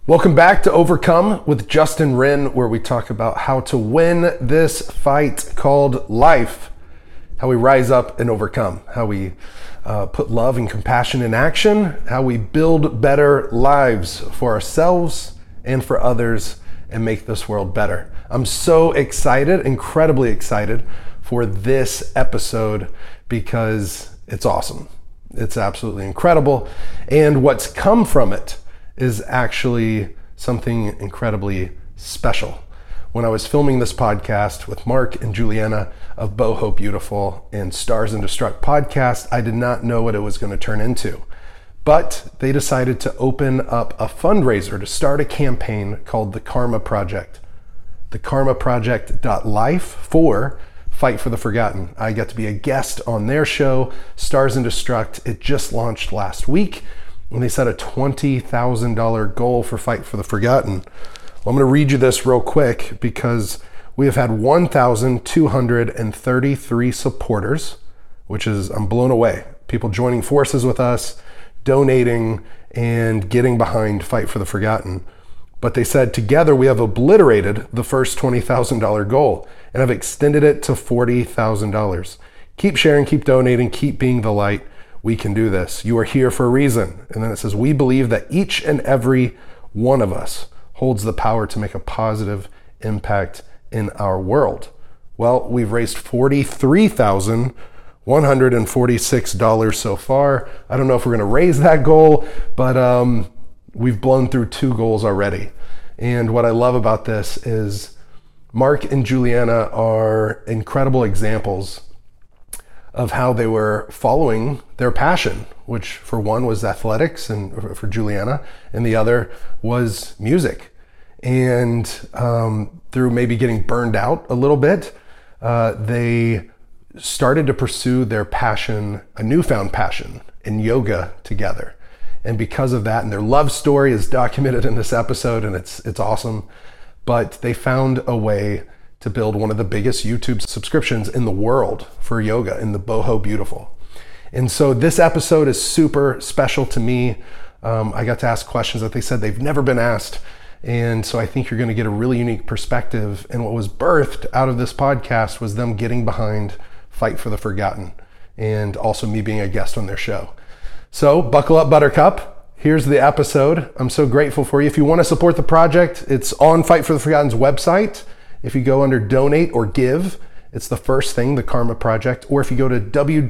Welcome back to Overcome with Justin Wren, where we talk about how to win this fight called life, how we rise up and overcome, how we put love and compassion in action, how we build better lives for ourselves and for others and make this world better. I'm so excited, incredibly excited for this episode because it's awesome. It's absolutely incredible. And what's come from it is actually something incredibly special. When I was filming this podcast with Mark and Juliana of Boho Beautiful and Stars and Destruct podcast, I did not know what it was going to turn into. But they decided to open up a fundraiser to start a campaign called The Karma Project. TheKarmaProject.life for Fight for the Forgotten. I got to be a guest on their show, Stars and Destruct. It just launched last week. And they set a $20,000 goal for Fight for the Forgotten. Well, I'm going to read you this real quick because we have had 1,233 supporters, which is, I'm blown away. People joining forces with us, donating, and getting behind Fight for the Forgotten. But they said together we have obliterated the first $20,000 goal and have extended it to $40,000. Keep sharing, keep donating, keep being the light. We can do this. You are here for a reason. And then it says, we believe that each and every one of us holds the power to make a positive impact in our world. Well, we've raised $43,146 so far. I don't know if we're going to raise that goal, but we've blown through 2 goals already. And what I love about this is Mark and Juliana are incredible examples of how they were following their passion, which for one was athletics and for Juliana, and the other was music. And through maybe getting burned out a little bit, they started to pursue their passion, a newfound passion in yoga together. And because of that, and their love story is documented in this episode, and it's awesome, but they found a way to build one of the biggest YouTube subscriptions in the world for yoga in the Boho Beautiful. And so this episode is super special to me. I got to ask questions that they said they've never been asked. And so I think you're going to get a really unique perspective. And what was birthed out of this podcast was them getting behind Fight for the Forgotten and also me being a guest on their show. So buckle up, Buttercup. Here's the episode. I'm so grateful for you. If you want to support the project, it's on Fight for the Forgotten's website. If you go under donate or give, it's the first thing, the Karma Project. Or if you go to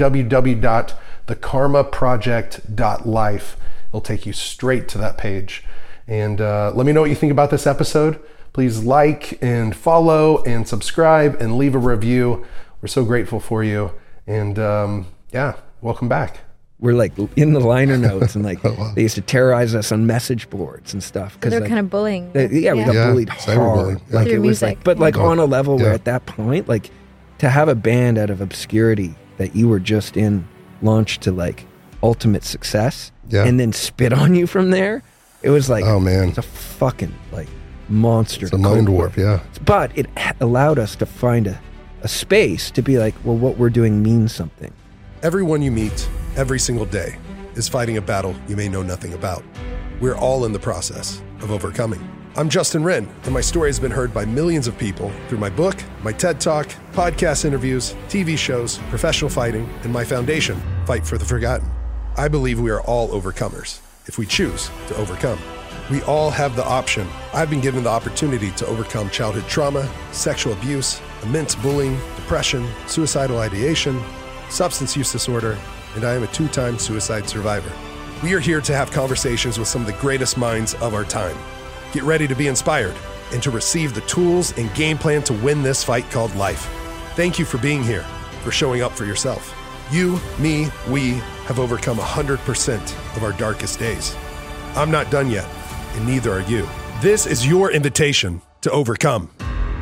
www.thekarmaproject.life, it'll take you straight to that page. And let me know what you think about this episode. Please like and follow and subscribe and leave a review. We're so grateful for you. And welcome back. We're like in the liner notes and like they used to terrorize us on message boards and stuff. Because they're kind of bullying. We got bullied hard. Like it was like, but like on a level where at that point, like to have a band out of obscurity that you were just in launched to like ultimate success and then spit on you from there. It was like, oh man, it's a fucking like monster. It's a mind warp, yeah. But it allowed us to find a space to be like, well, what we're doing means something. Everyone you meet every single day is fighting a battle you may know nothing about. We're all in the process of overcoming. I'm Justin Wren, and my story has been heard by millions of people through my book, my TED Talk, podcast interviews, TV shows, professional fighting, and my foundation, Fight for the Forgotten. I believe we are all overcomers if we choose to overcome. We all have the option. I've been given the opportunity to overcome childhood trauma, sexual abuse, immense bullying, depression, suicidal ideation, substance use disorder, and I am a 2-time suicide survivor. We are here to have conversations with some of the greatest minds of our time. Get ready to be inspired and to receive the tools and game plan to win this fight called life. Thank you for being here, for showing up for yourself. You, me, we have overcome 100% of our darkest days. I'm not done yet, and neither are you. This is your invitation to overcome.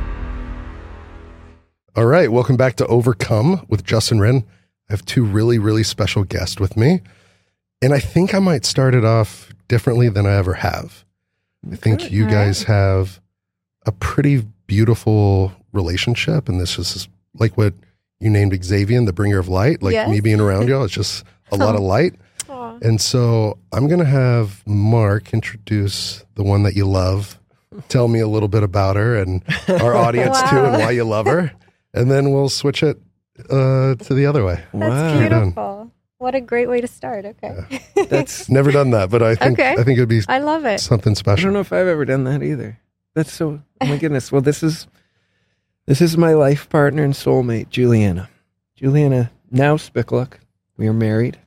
All right, welcome back to Overcome with Justin Wren. I have 2 really, really special guests with me. And I think I might start it off differently than I ever have. I think you guys have a pretty beautiful relationship. And this is like what you named Xavier, the bringer of light. Like me being around y'all, it's just a lot of light. And so I'm going to have Mark introduce the one that you love. Tell me a little bit about her and our audience too, and why you love her. And then we'll switch it to the other way. That's beautiful. What a great way to start. Okay. Yeah. That's never done that, but I think it'd be I love it. Something special. I don't know if I've ever done that either. That's so, oh my goodness. Well, this is my life partner and soulmate, Juliana. Juliana, now Spickluck. We are married.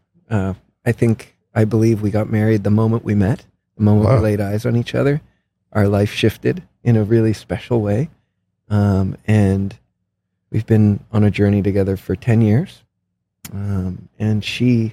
I believe we got married the moment we met, the moment we laid eyes on each other. Our life shifted in a really special way. And we've been on a journey together for 10 years. And she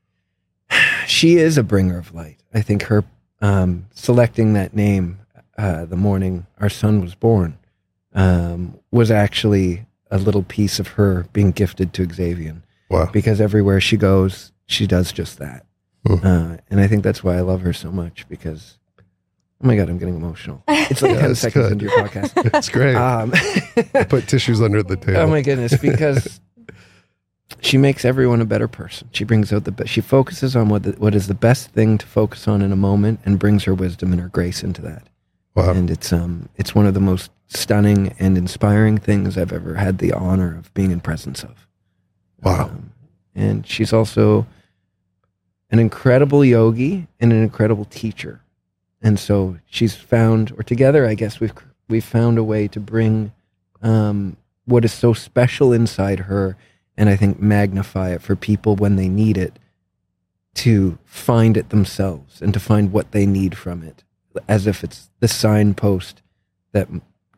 is a bringer of light. I think her selecting that name the morning our son was born was actually a little piece of her being gifted to Xavier. Wow. Because everywhere she goes, she does just that. And I think that's why I love her so much, because, oh my God, I'm getting emotional. It's like 10 seconds into your podcast. It's great. I put tissues under the table. Oh my goodness, because she makes everyone a better person. She brings out the best. She focuses on what is the best thing to focus on in a moment, and brings her wisdom and her grace into that. Wow. And it's one of the most stunning and inspiring things I've ever had the honor of being in presence of. Wow. And she's also an incredible yogi and an incredible teacher. And so she's found, or together, I guess we've found a way to bring what is so special inside her, and I think magnify it for people when they need it, to find it themselves and to find what they need from it, as if it's the signpost that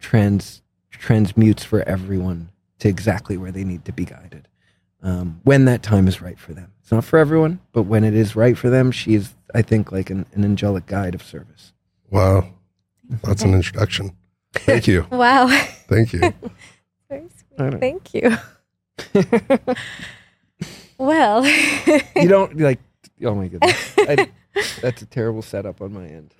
transmutes for everyone to exactly where they need to be guided. When that time is right for them. It's not for everyone, but when it is right for them, she is, I think, like an angelic guide of service. Wow. That's an introduction. Thank you. Wow. Thank you. Very sweet. Thank you. Well. You don't, like, oh my goodness. That's a terrible setup on my end.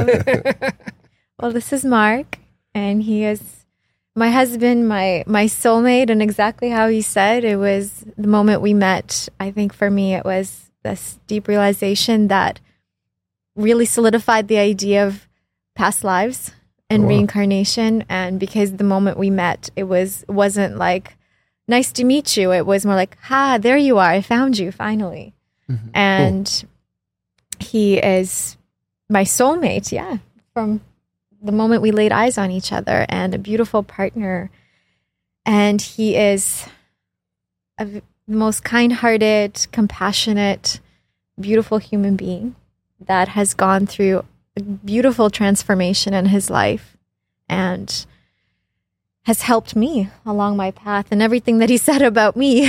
Well, this is Mark, and he is my husband, my soulmate, and exactly how he said, it was the moment we met. I think for me, it was this deep realization that really solidified the idea of past lives and reincarnation. And because the moment we met, it wasn't like, nice to meet you. It was more like, there you are. I found you finally. Mm-hmm. And he is my soulmate. Yeah. From the moment we laid eyes on each other, and a beautiful partner. And he is the most kind-hearted, compassionate, beautiful human being that has gone through a beautiful transformation in his life and has helped me along my path. And everything that he said about me,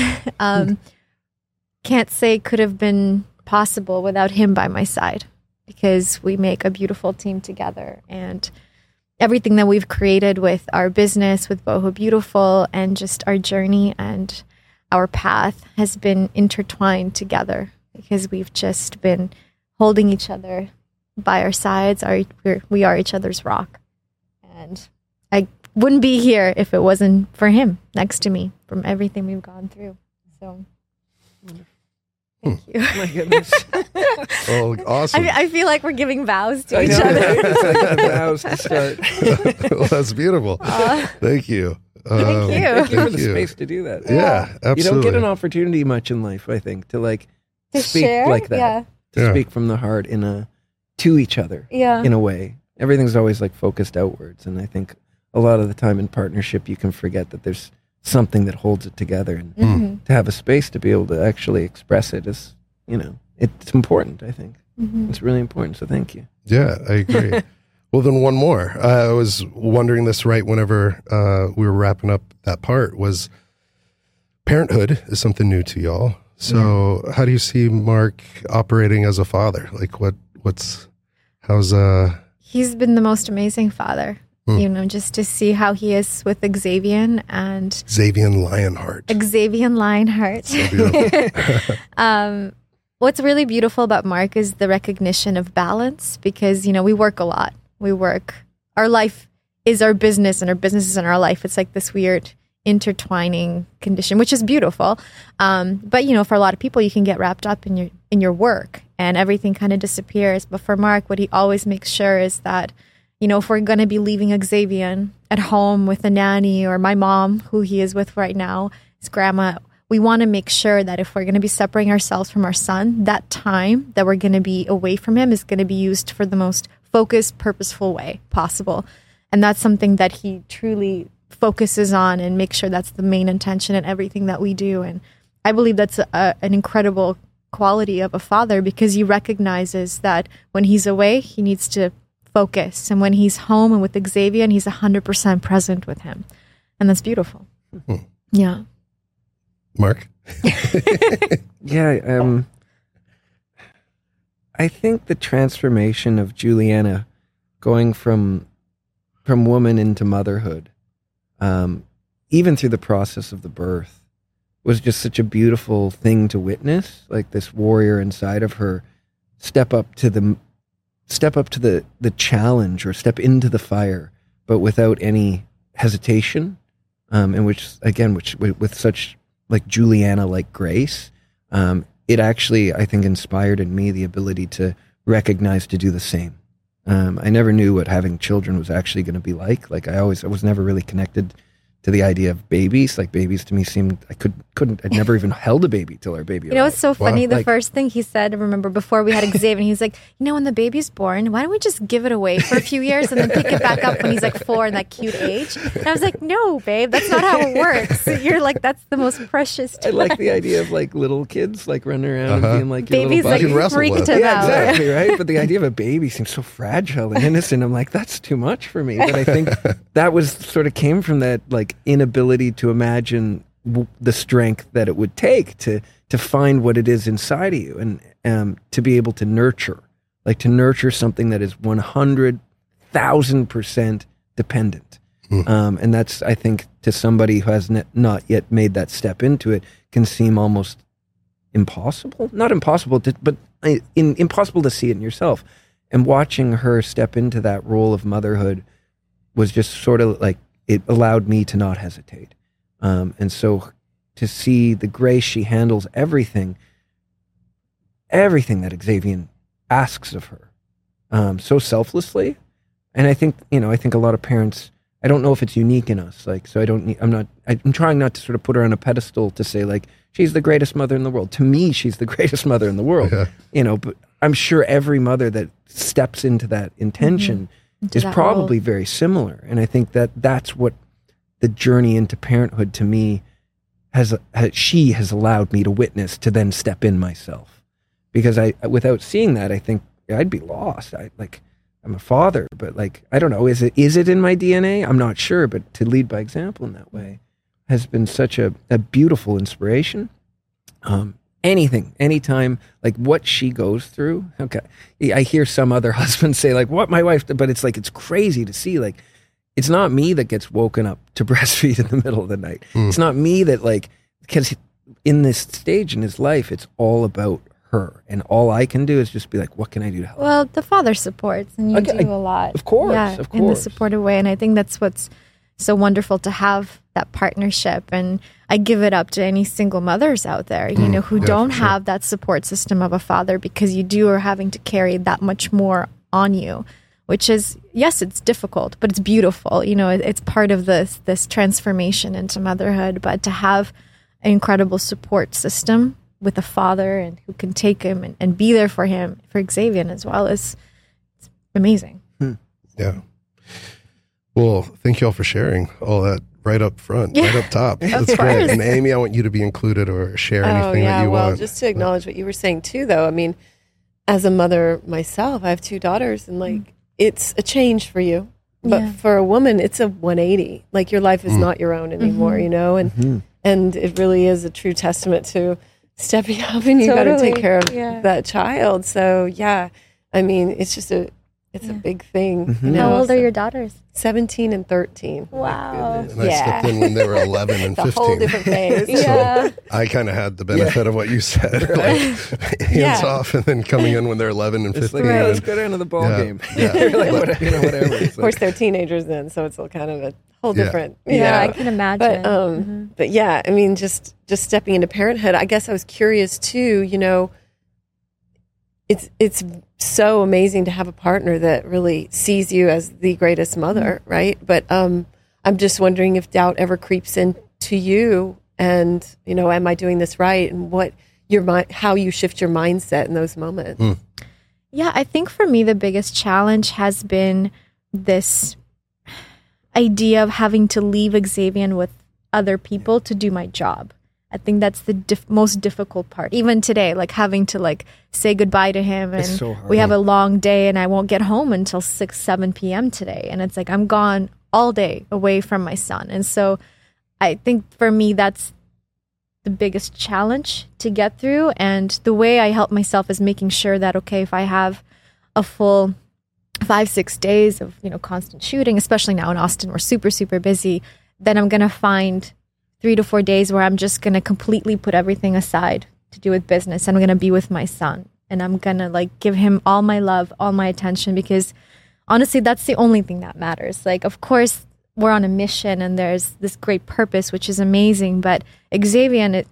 can't say could have been possible without him by my side, because we make a beautiful team together. And everything that we've created with our business, with Boho Beautiful, and just our journey and our path has been intertwined together, because we've just been holding each other by our sides. We are each other's rock. And I wouldn't be here if it wasn't for him next to me, from everything we've gone through. So thank you. My goodness. Oh, awesome. I feel like we're giving vows to each other. It's like vows to start. Well, that's beautiful. Thank you. Thank you. Thank you for the space to do that. Yeah, absolutely. You don't get an opportunity much in life, I think, to speak share? like that. Yeah. To speak from the heart to each other. Yeah. In a way. Everything's always focused outwards. And I think a lot of the time in partnership, you can forget that there's something that holds it together. And to have a space to be able to actually express it is, it's important, I think. Mm-hmm. It's really important. So thank you. Yeah, I agree. Well, then one more. I was wondering this right whenever we were wrapping up that part, was parenthood is something new to y'all. So how do you see Mark operating as a father? He's been the most amazing father. Just to see how he is with Xavier and Xavier Lionheart. Xavier Lionheart. So beautiful. What's really beautiful about Mark is the recognition of balance, because, we work a lot. Our life is our business, and our business is in our life. It's like this weird intertwining condition, which is beautiful. But, for a lot of people, you can get wrapped up in your in your work and everything kind of disappears. But for Mark, what he always makes sure is that, you know, if we're going to be leaving Xavier at home with a nanny, or my mom, who he is with right now, his grandma, we want to make sure that if we're going to be separating ourselves from our son, that time that we're going to be away from him is going to be used for the most focused, purposeful way possible. And that's something that he truly focuses on and makes sure that's the main intention in everything that we do. And I believe that's an incredible quality of a father, because he recognizes that when he's away, he needs to focus. And when he's home and with Xavier, he's 100% present with him. And that's beautiful. Mm-hmm. Yeah. Mark? Yeah. I think the transformation of Juliana going from woman into motherhood, even through the process of the birth, was just such a beautiful thing to witness. Like this warrior inside of her step up to the challenge, or step into the fire, but without any hesitation, and which with such like Juliana-like grace. It actually, I think, inspired in me the ability to recognize to do the same. I never knew what having children was actually going to be like. Like I was never really connected to the idea of babies. Like babies to me seemed, I'd never even held a baby till our baby. You know, it's so funny. Wow. The first thing he said, I remember before we had Xavier, he's like, you know, when the baby's born, why don't we just give it away for a few years and then pick it back up when he's like 4 in that cute age? And I was like, no, babe, that's not how it works. You're like, that's the most precious time. I like the idea of like little kids like running around and being like, babies like freaked him out. Exactly, right? But the idea of a baby seems so fragile and innocent. I'm like, that's too much for me. But I think that was sort of came from that like inability to imagine the strength that it would take to find what it is inside of you, and to be able to nurture something that is 100,000% dependent. And that's, I think, to somebody who has not yet made that step into it, can seem almost impossible. Not impossible, but impossible to see it in yourself. And watching her step into that role of motherhood was just sort of like, it allowed me to not hesitate. And so to see the grace she handles everything that Xavier asks of her, so selflessly. And I think a lot of parents, I don't know if it's unique in us. Like, so I'm trying not to sort of put her on a pedestal to say like, she's the greatest mother in the world. To me, she's the greatest mother in the world, but I'm sure every mother that steps into that intention is probably very similar. And I think that's what the journey into parenthood to me she has allowed me to witness, to then step in myself. Because without seeing that, I think I'd be lost. I'm a father, but like, I don't know, is it in my DNA? I'm not sure, but to lead by example in that way has been such a beautiful inspiration. Anytime, like what she goes through. Okay. I hear some other husbands say like, what my wife did, but it's like, it's crazy to see, like, it's not me that gets woken up to breastfeed in the middle of the night. It's not me that because in this stage in his life, it's all about her. And all I can do is just be like, what can I do to help? Well, the father supports, and you do a lot. Of course, in the supportive way. And I think that's what's so wonderful, to have that partnership. And I give it up to any single mothers out there, who don't have that support system of a father, because you are having to carry that much more on you, which is, yes, it's difficult, but it's beautiful. It's part of this transformation into motherhood. But to have an incredible support system with a father and who can take him and be there for him, for Xavier as well, it's amazing. Yeah. Well, thank you all for sharing all that right up front, right up top. That's great. And Amy, I want you to be included or share anything that you want. Just to acknowledge what you were saying too, though. I mean, as a mother myself, I have 2 daughters, and it's a change for you. But for a woman, it's a 180. Like, your life is not your own anymore, and it really is a true testament to stepping up, and you got to take care of that child. So I mean, it's just a big thing. How old are your daughters? 17 and 13. Wow. And I stepped in when they were 11 and 15. A whole different phase. So I kind of had the benefit of what you said, like hands off, and then coming in when they're 11 and 15. Like, let's go down to the ball game. Whatever. Of course, they're teenagers then, so it's all kind of a whole different. I can imagine. But I mean, just stepping into parenthood, I guess I was curious too, it's so amazing to have a partner that really sees you as the greatest mother, right? But I'm just wondering if doubt ever creeps into you, and am I doing this right? And what how you shift your mindset in those moments. Yeah, I think for me the biggest challenge has been this idea of having to leave Xavian with other people to do my job. I think that's the most difficult part. Even today, like having to like say goodbye to him, and so we have a long day, and I won't get home until 6-7 p.m. today, and it's like I'm gone all day away from my son. And so I think for me that's the biggest challenge to get through. And the way I help myself is making sure that, okay, if I have a full 5-6 days of constant shooting, especially now in Austin, we're super, super busy, then I'm going to find 3 to 4 days where I'm just going to completely put everything aside to do with business. And I'm going to be with my son, and I'm going to like give him all my love, all my attention, because honestly, that's the only thing that matters. Like, of course, we're on a mission and there's this great purpose, which is amazing. But Xavian,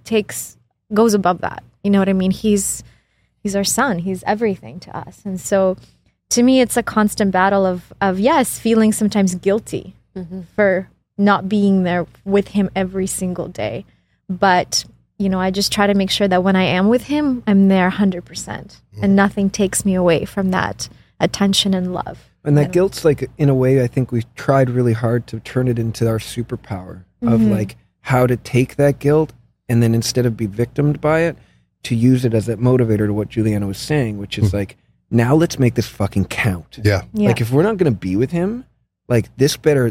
goes above that. You know what I mean? He's our son. He's everything to us. And so to me, it's a constant battle of yes, feeling sometimes guilty for not being there with him every single day. But, I just try to make sure that when I am with him, I'm there 100%. And nothing takes me away from that attention and love. And that guilt's like, in a way, I think we've tried really hard to turn it into our superpower of like how to take that guilt and then instead of be victimed by it, to use it as that motivator to what Juliana was saying, which is like, now let's make this fucking count. Yeah. Like if we're not going to be with him, like this better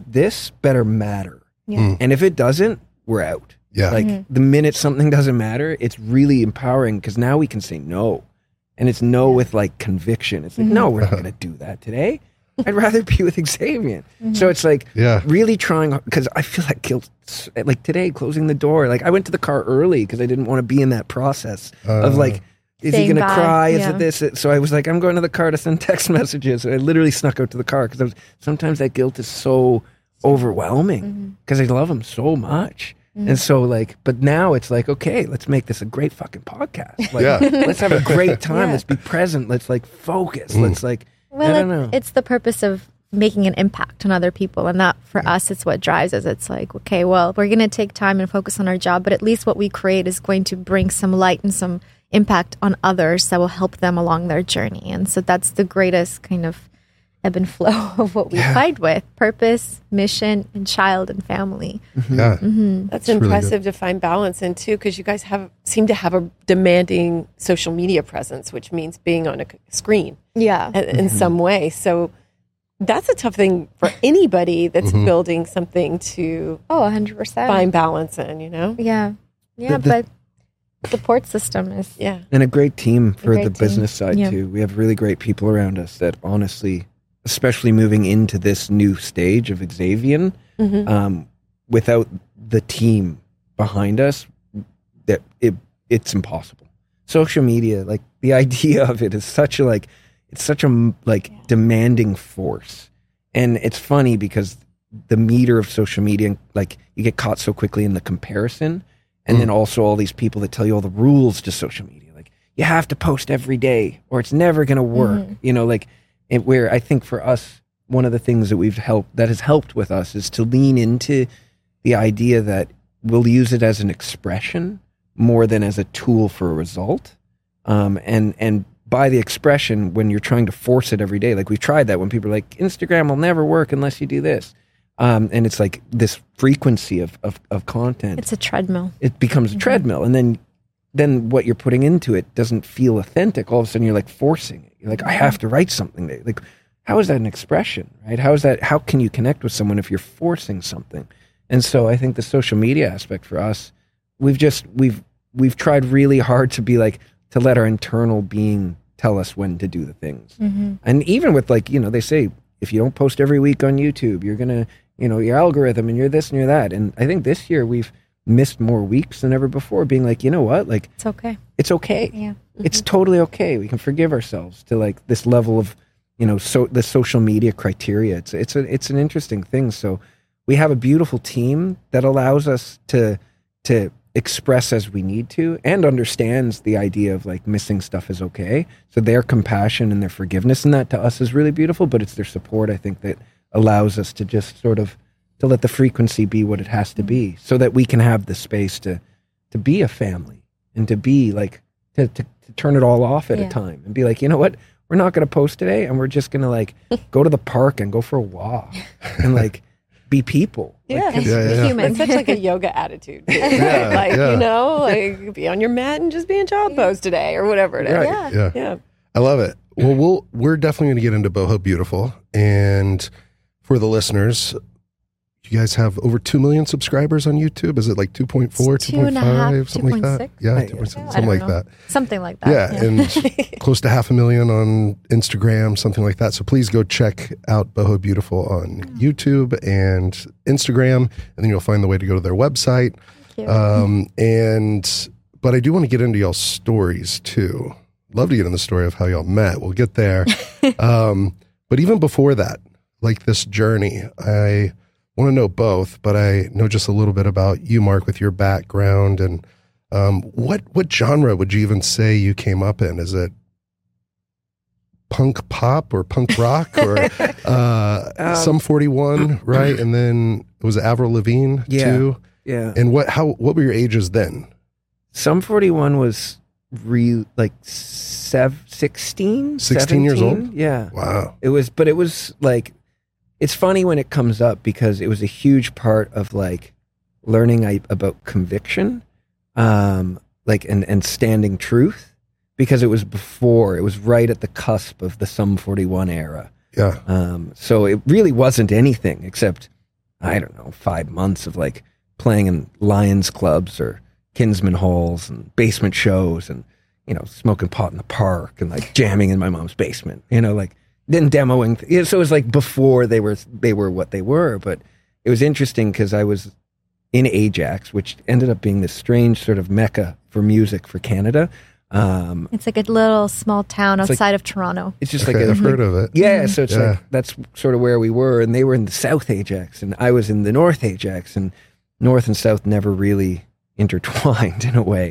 matter. Yeah. And if it doesn't, we're out. Yeah. Like the minute something doesn't matter, it's really empowering because now we can say no. And it's no with like conviction. It's like, no, we're not going to do that today. I'd rather be with Xavian. So it's like really trying, because I feel like guilt, like today, closing the door. Like I went to the car early because I didn't want to be in that process of like, is he going to cry? Is it this? So I was like, I'm going to the car to send text messages. So I literally snuck out to the car because sometimes that guilt is so overwhelming because I love him so much. And so like, but now it's like, okay, let's make this a great fucking podcast. Like, let's have a great time. Let's be present. Let's like focus. Let's like, I don't know. It's the purpose of making an impact on other people. And that for us, it's what drives us. It's like, okay, well, we're going to take time and focus on our job, but at least what we create is going to bring some light and some impact on others that will help them along their journey. And so that's the greatest kind of ebb and flow of what we fight with: purpose, mission, and child and family. That's impressive really to find balance in too, because you guys seem to have a demanding social media presence, which means being on a screen in some way. So that's a tough thing for anybody that's building something to 100% find balance in, but the support system is and a great team for the business side too. We have really great people around us that honestly, especially moving into this new stage of Xavian, without the team behind us, that it's impossible. Social media, like the idea of it is such a demanding force. And it's funny because the meter of social media, like you get caught so quickly in the comparison. And then also all these people that tell you all the rules to social media. Like you have to post every day or it's never going to work. Where I think for us, one of the things that has helped with us is to lean into the idea that we'll use it as an expression more than as a tool for a result. And by the expression, when you're trying to force it every day, like we've tried that when people are like, Instagram will never work unless you do this. And it's like this frequency of content. It's a treadmill. It becomes a treadmill. And then what you're putting into it doesn't feel authentic. All of a sudden you're like forcing it. You're like, I have to write something there. Like, how is that an expression, right? How can you connect with someone if you're forcing something? And so I think the social media aspect for us, we've tried really hard to be like, to let our internal being tell us when to do the things. And even with like, they say, if you don't post every week on YouTube, you're going to, your algorithm and you're this and you're that. And I think this year we've missed more weeks than ever before being like, you know what? Like, it's okay. It's okay. Yeah. It's totally okay. We can forgive ourselves to like this level of, the social media criteria. It's an interesting thing. So we have a beautiful team that allows us to express as we need to and understands the idea of like missing stuff is okay. So their compassion and their forgiveness and that to us is really beautiful, but it's their support, I think, that allows us to just sort of to let the frequency be what it has to be so that we can have the space to be a family and to be like, to turn it all off at a time and be like, you know what? We're not going to post today and we're just going to like go to the park and go for a walk and like be people. Yeah. Like, Human. It's such like a yoga attitude. You know, like be on your mat and just be in child pose today or whatever it is. Right. Yeah. I love it. Well, we're definitely going to get into Boho Beautiful. And for the listeners, you guys have over 2 million subscribers on YouTube. Is it like 2.4, 2.5, something like that? 2.6? Yeah, 2.6, something like that. Something like that. Yeah, and close to 500,000 on Instagram, something like that. So please go check out Boho Beautiful on YouTube and Instagram, and then you'll find the way to go to their website. Thank you. But I do want to get into y'all's stories too. Love to get in the story of how y'all met. We'll get there. But even before that, like this journey, I want to know both, but I know just a little bit about you, Mark, with your background and what genre would you even say you came up in? Is it punk pop or punk rock or Sum 41, right? And then it was Avril Lavigne too. Yeah. And what were your ages then? Sum 41 was like 16 years old? Yeah. Wow. It was like, it's funny when it comes up because it was a huge part of like learning about conviction, like and standing truth, because it was right at the cusp of the Sum 41 era. Yeah. So it really wasn't anything except, I don't know, 5 months of like playing in Lions clubs or Kinsman halls and basement shows and, you know, smoking pot in the park and like jamming in my mom's basement, you know, like then demoing. So it was like before they were what they were, but it was interesting because I was in Ajax, which ended up being this strange sort of mecca for music for Canada. It's like a little small town outside of Toronto. It's just Okay, like I've heard of it. Yeah, so it's like that's sort of where we were, and they were in the South Ajax, and I was in the North Ajax, and North and South never really intertwined in a way.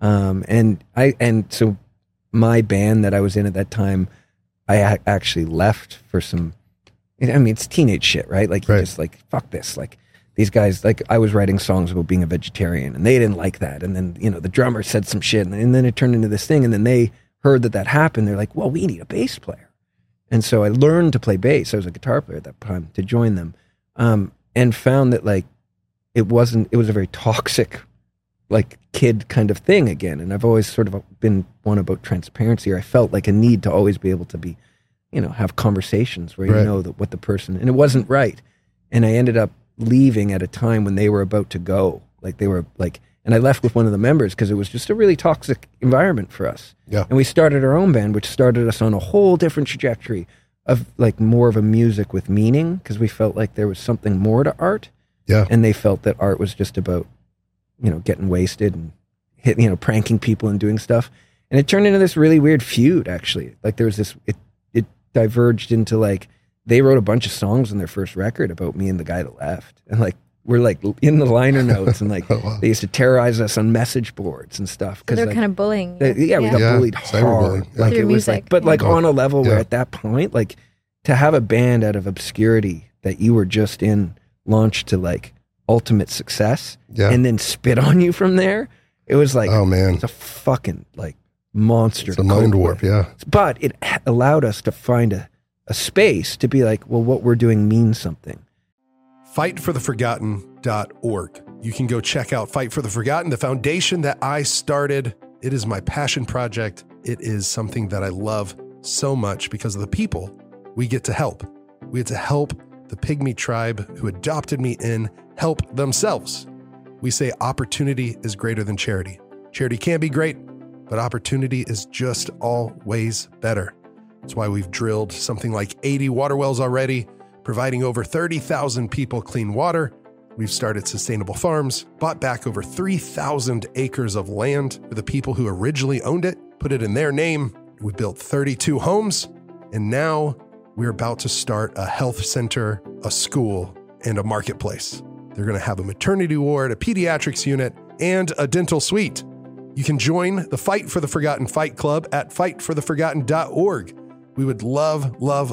And so my band that I was in at that time, I actually left for some. I mean, it's teenage shit, right? Like you just like fuck this, like. These guys, like I was writing songs about being a vegetarian and they didn't like that. And then, you know, the drummer said some shit and then it turned into this thing. And then they heard that happened. They're like, well, we need a bass player. And so I learned to play bass. I was a guitar player at that time to join them. And found that like, it was a very toxic, like kid kind of thing again. And I've always sort of been one about transparency, or I felt like a need to always be able to be, you know, have conversations where you know that what the person, and it wasn't right. And I ended up leaving at a time when they were about to go, like they were like, and I left with one of the members because it was just a really toxic environment for us. Yeah. And we started our own band, which started us on a whole different trajectory of like more of a music with meaning, because we felt like there was something more to art. Yeah. And they felt that art was just about, you know, getting wasted and pranking people and doing stuff. And it turned into this really weird feud, actually. Like there was this, it diverged into like, they wrote a bunch of songs on their first record about me and the guy that left. And like, we're like in the liner notes and like, they used to terrorize us on message boards and stuff. So they're like, kind of bullying. We got bullied hard. Like Through it was music. like, but like on a level where at that point, like to have a band out of obscurity that you were just in launched to like ultimate success and then spit on you from there. It was like, oh man, it's a fucking like monster. It's a mind warp. Yeah. But it allowed us to find a space to be like, well, what we're doing means something. Fightfortheforgotten.org. You can go check out Fight for the Forgotten, the foundation that I started. It is my passion project. It is something that I love so much because of the people we get to help. We get to help the Pygmy tribe who adopted me in help themselves. We say opportunity is greater than charity. Charity can be great, but opportunity is just always better. That's why we've drilled something like 80 water wells already, providing over 30,000 people clean water. We've started sustainable farms, bought back over 3,000 acres of land for the people who originally owned it, put it in their name. We built 32 homes, and now we're about to start a health center, a school, and a marketplace. They're going to have a maternity ward, a pediatrics unit, and a dental suite. You can join the Fight for the Forgotten Fight Club at fightfortheforgotten.org. We would love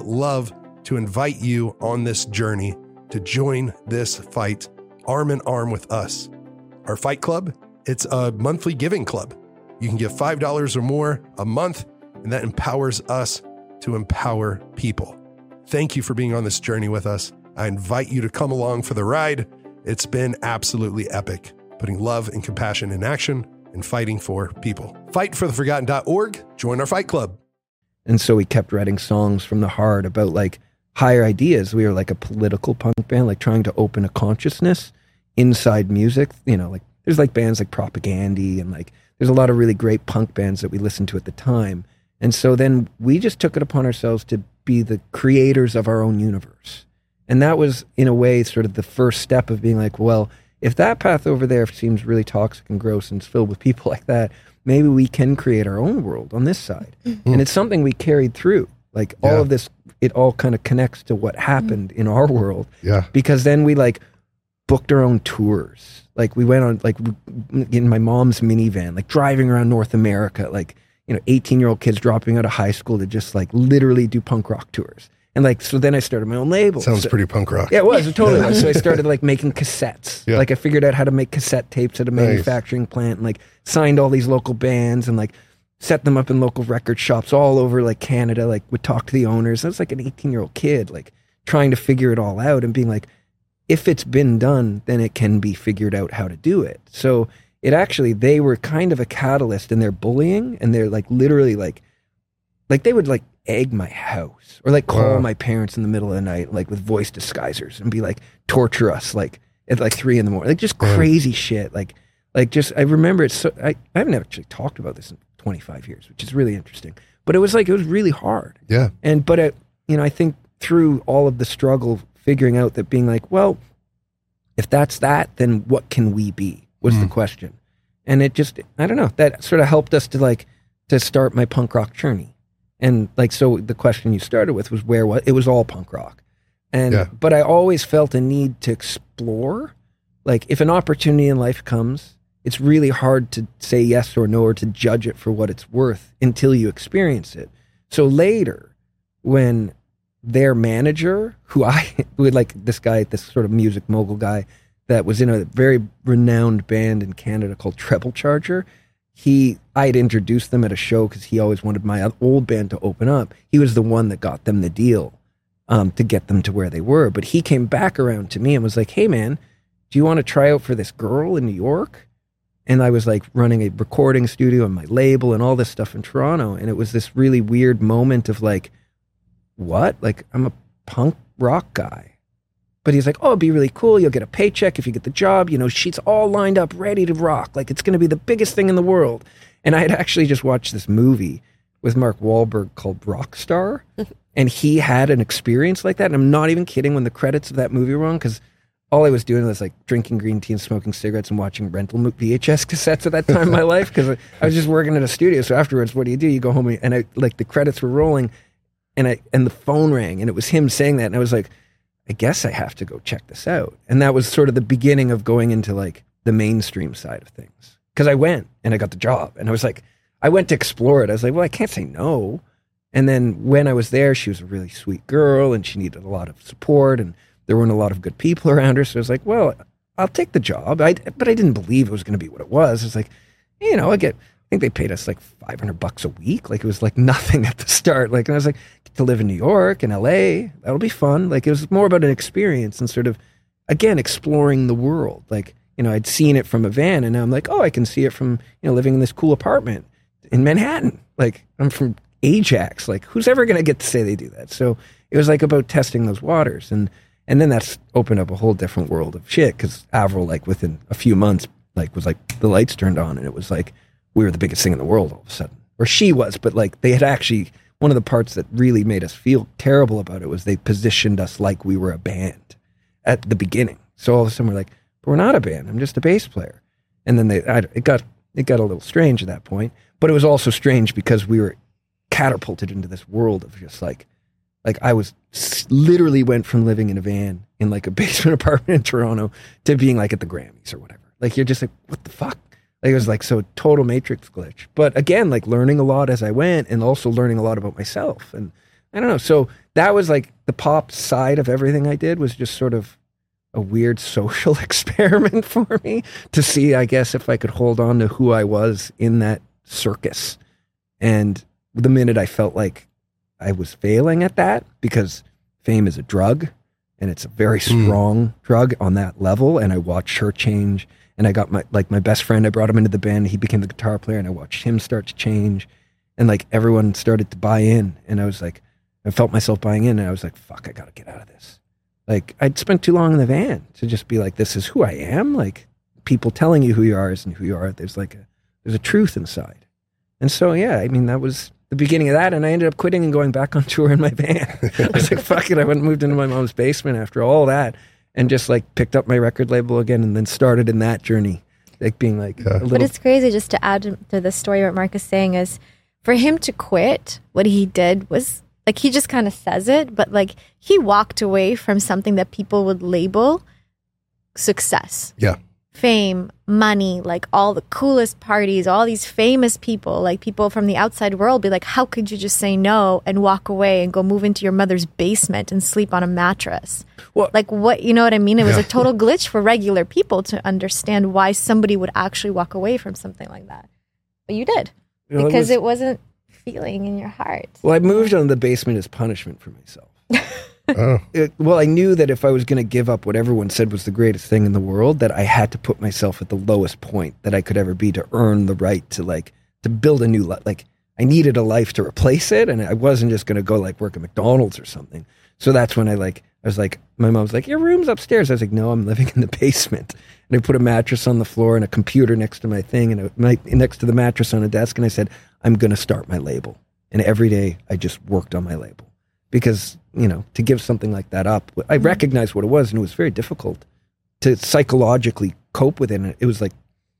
to invite you on this journey to join this fight arm in arm with us. Our Fight Club, it's a monthly giving club. You can give $5 or more a month, and that empowers us to empower people. Thank you for being on this journey with us. I invite you to come along for the ride. It's been absolutely epic, putting love and compassion in action and fighting for people. Fightfortheforgotten.org. Join our Fight Club. And so we kept writing songs from the heart about like higher ideas. We were like a political punk band, like trying to open a consciousness inside music. You know, like there's like bands like Propagandhi, and like there's a lot of really great punk bands that we listened to at the time. And so then we just took it upon ourselves to be the creators of our own universe. And that was, in a way, sort of the first step of being like, well, if that path over there seems really toxic and gross and filled with people like that, maybe we can create our own world on this side. Mm-hmm. And it's something we carried through. Like all of this, it all kind of connects to what happened in our world. Yeah. Because then we like booked our own tours. Like we went on, like in my mom's minivan, like driving around North America, like, 18-year-old kids dropping out of high school to just like literally do punk rock tours. And like, so then I started my own label. Sounds pretty punk rock. Yeah, it was. It totally was. So I started like making cassettes. Yeah. Like I figured out how to make cassette tapes at a manufacturing plant, and like signed all these local bands and like set them up in local record shops all over like Canada, like would talk to the owners. I was like an 18-year-old kid, like trying to figure it all out and being like, if it's been done, then it can be figured out how to do it. So it actually, they were kind of a catalyst in their bullying, and they're like literally like they would like egg my house or like call my parents in the middle of the night, like with voice disguisers, and be like, torture us like at like 3 a.m, like just crazy shit. Like just, I remember it. So I haven't actually talked about this in 25 years, which is really interesting, but it was really hard. Yeah. But I think through all of the struggle, figuring out that being like, well, if that's that, then what can we be? Was the question. And it just, I don't know, that sort of helped us to start my punk rock journey. And like, so the question you started with was it was all punk rock. But I always felt a need to explore. Like if an opportunity in life comes, it's really hard to say yes or no, or to judge it for what it's worth until you experience it. So later, when their manager, who like this guy, this sort of music mogul guy that was in a very renowned band in Canada called Treble Charger, I had introduced them at a show because he always wanted my old band to open up. He was the one that got them the deal to get them to where they were. But he came back around to me and was like, hey man, do you want to try out for this girl in New York? And I was like running a recording studio and my label and all this stuff in Toronto. And it was this really weird moment of like, what? Like I'm a punk rock guy. But he's like, oh, it'd be really cool. You'll get a paycheck if you get the job. She's all lined up, ready to rock. Like, it's going to be the biggest thing in the world. And I had actually just watched this movie with Mark Wahlberg called Rockstar. And he had an experience like that. And I'm not even kidding when the credits of that movie were on, because all I was doing was like drinking green tea and smoking cigarettes and watching rental VHS cassettes at that time in my life, because I was just working at a studio. So afterwards, what do? You go home and the credits were rolling and the phone rang and it was him saying that. And I was like, I guess I have to go check this out. And that was sort of the beginning of going into like the mainstream side of things. Because I went and I got the job and I was like, I went to explore it. I was like, well, I can't say no. And then when I was there, she was a really sweet girl and she needed a lot of support and there weren't a lot of good people around her. So I was like, well, I'll take the job. But I didn't believe it was going to be what it was. It was like, I think they paid us like $500 a week. Like it was like nothing at the start. Like, and I was like, to live in New York and LA, that'll be fun. Like it was more about an experience and sort of, again, exploring the world. Like, I'd seen it from a van and now I'm like, oh, I can see it from, living in this cool apartment in Manhattan. Like I'm from Ajax. Like who's ever going to get to say they do that? So it was like about testing those waters. And then that's opened up a whole different world of shit. Cause Avril, like within a few months, like was like the lights turned on and it was like, we were the biggest thing in the world all of a sudden. Or she was, but like they had actually, one of the parts that really made us feel terrible about it was they positioned us like we were a band at the beginning. So all of a sudden we're like, but we're not a band. I'm just a bass player. And then it got a little strange at that point, but it was also strange because we were catapulted into this world of just like I was literally went from living in a van in like a basement apartment in Toronto to being like at the Grammys or whatever. Like, you're just like, what the fuck? Like, it was like so total matrix glitch. But again, like learning a lot as I went and also learning a lot about myself. And I don't know. So that was like the pop side of everything I did was just sort of a weird social experiment for me to see, I guess, if I could hold on to who I was in that circus. And the minute I felt like I was failing at that, because fame is a drug and it's a very strong drug on that level. And I watched her change. And I got my best friend, I brought him into the band. He became the guitar player and I watched him start to change. And like everyone started to buy in. And I was like, I felt myself buying in and I was like, fuck, I got to get out of this. Like I'd spent too long in the van to just be like, this is who I am. Like people telling you who you are isn't who you are. There's a truth inside. And so, yeah, I mean, that was the beginning of that. And I ended up quitting and going back on tour in my van. I was like, fuck it. I went and moved into my mom's basement after all that. And just like picked up my record label again and then started in that journey, like being like a little... But it's crazy, just to add to the story what Mark is saying, is for him to quit, what he did was like, he just kind of says it, but like he walked away from something that people would label success. Yeah. Fame, money, like all the coolest parties, all these famous people, like people from the outside world be like, how could you just say no and walk away and go move into your mother's basement and sleep on a mattress? Well, like what, you know what I mean? It was a total glitch for regular people to understand why somebody would actually walk away from something like that. But you did, because it wasn't feeling in your heart. Well, I moved on the basement as punishment for myself. Oh. Well, I knew that if I was going to give up what everyone said was the greatest thing in the world, that I had to put myself at the lowest point that I could ever be to earn the right to like, to build a new life. Like I needed a life to replace it. And I wasn't just going to go like work at McDonald's or something. So that's when I was like, my mom's like, your room's upstairs. I was like, no, I'm living in the basement. And I put a mattress on the floor and a computer next to my thing and next to the mattress on a desk. And I said, I'm going to start my label. And every day I just worked on my label. Because, you know, to give something like that up, I recognized what it was, and it was very difficult to psychologically cope with it. And it was like,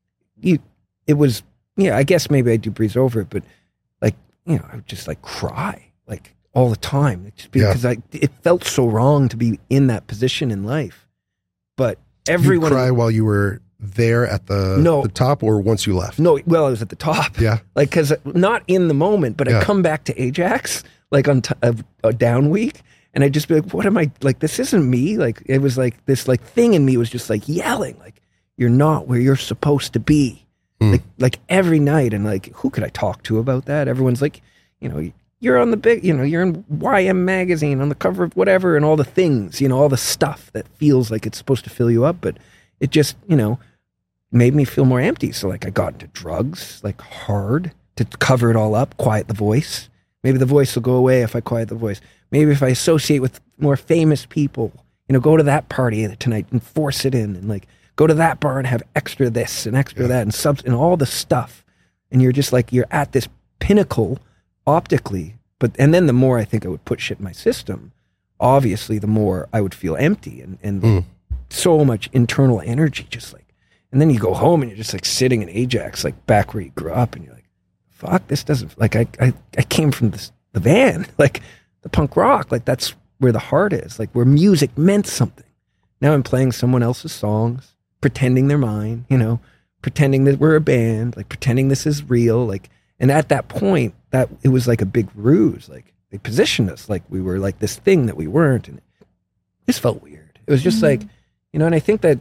I guess maybe I do breeze over it, but like, you know, I would just like cry like all the time just because it felt so wrong to be in that position in life. But everyone... You'd cry while you were there at the top or once you left? No, well, I was at the top. Yeah. Like, because not in the moment, but I'd come back to Ajax like on a down week, and I'd just be like, what am I, like, this isn't me. Like, it was like this like thing in me was just like yelling, like, you're not where you're supposed to be. Like every night. And like, who could I talk to about that? Everyone's like, you know, you're on the big, you know, you're in YM magazine on the cover of whatever, and all the things, you know, all the stuff that feels like it's supposed to fill you up. But it just, you know, made me feel more empty. So like I got into drugs, like hard, to cover it all up, quiet the voice. Maybe the voice will go away if I quiet the voice. Maybe if I associate with more famous people, you know, go to that party tonight and force it in, and like go to that bar and have extra this and extra that and all the stuff. And you're just like, you're at this pinnacle optically. And then the more I think I would put shit in my system, obviously the more I would feel empty and so much internal energy, just like, and then you go home and you're just like sitting in Ajax, like back where you grew up, and you're like, fuck, this doesn't, like, I came from the van, like the punk rock, like that's where the heart is, like where music meant something. Now I'm playing someone else's songs, pretending they're mine, you know, pretending that we're a band, like pretending this is real, like, and at that point, that it was like a big ruse, like they positioned us like we were like this thing that we weren't, and it just felt weird. It was just like, you know, and I think that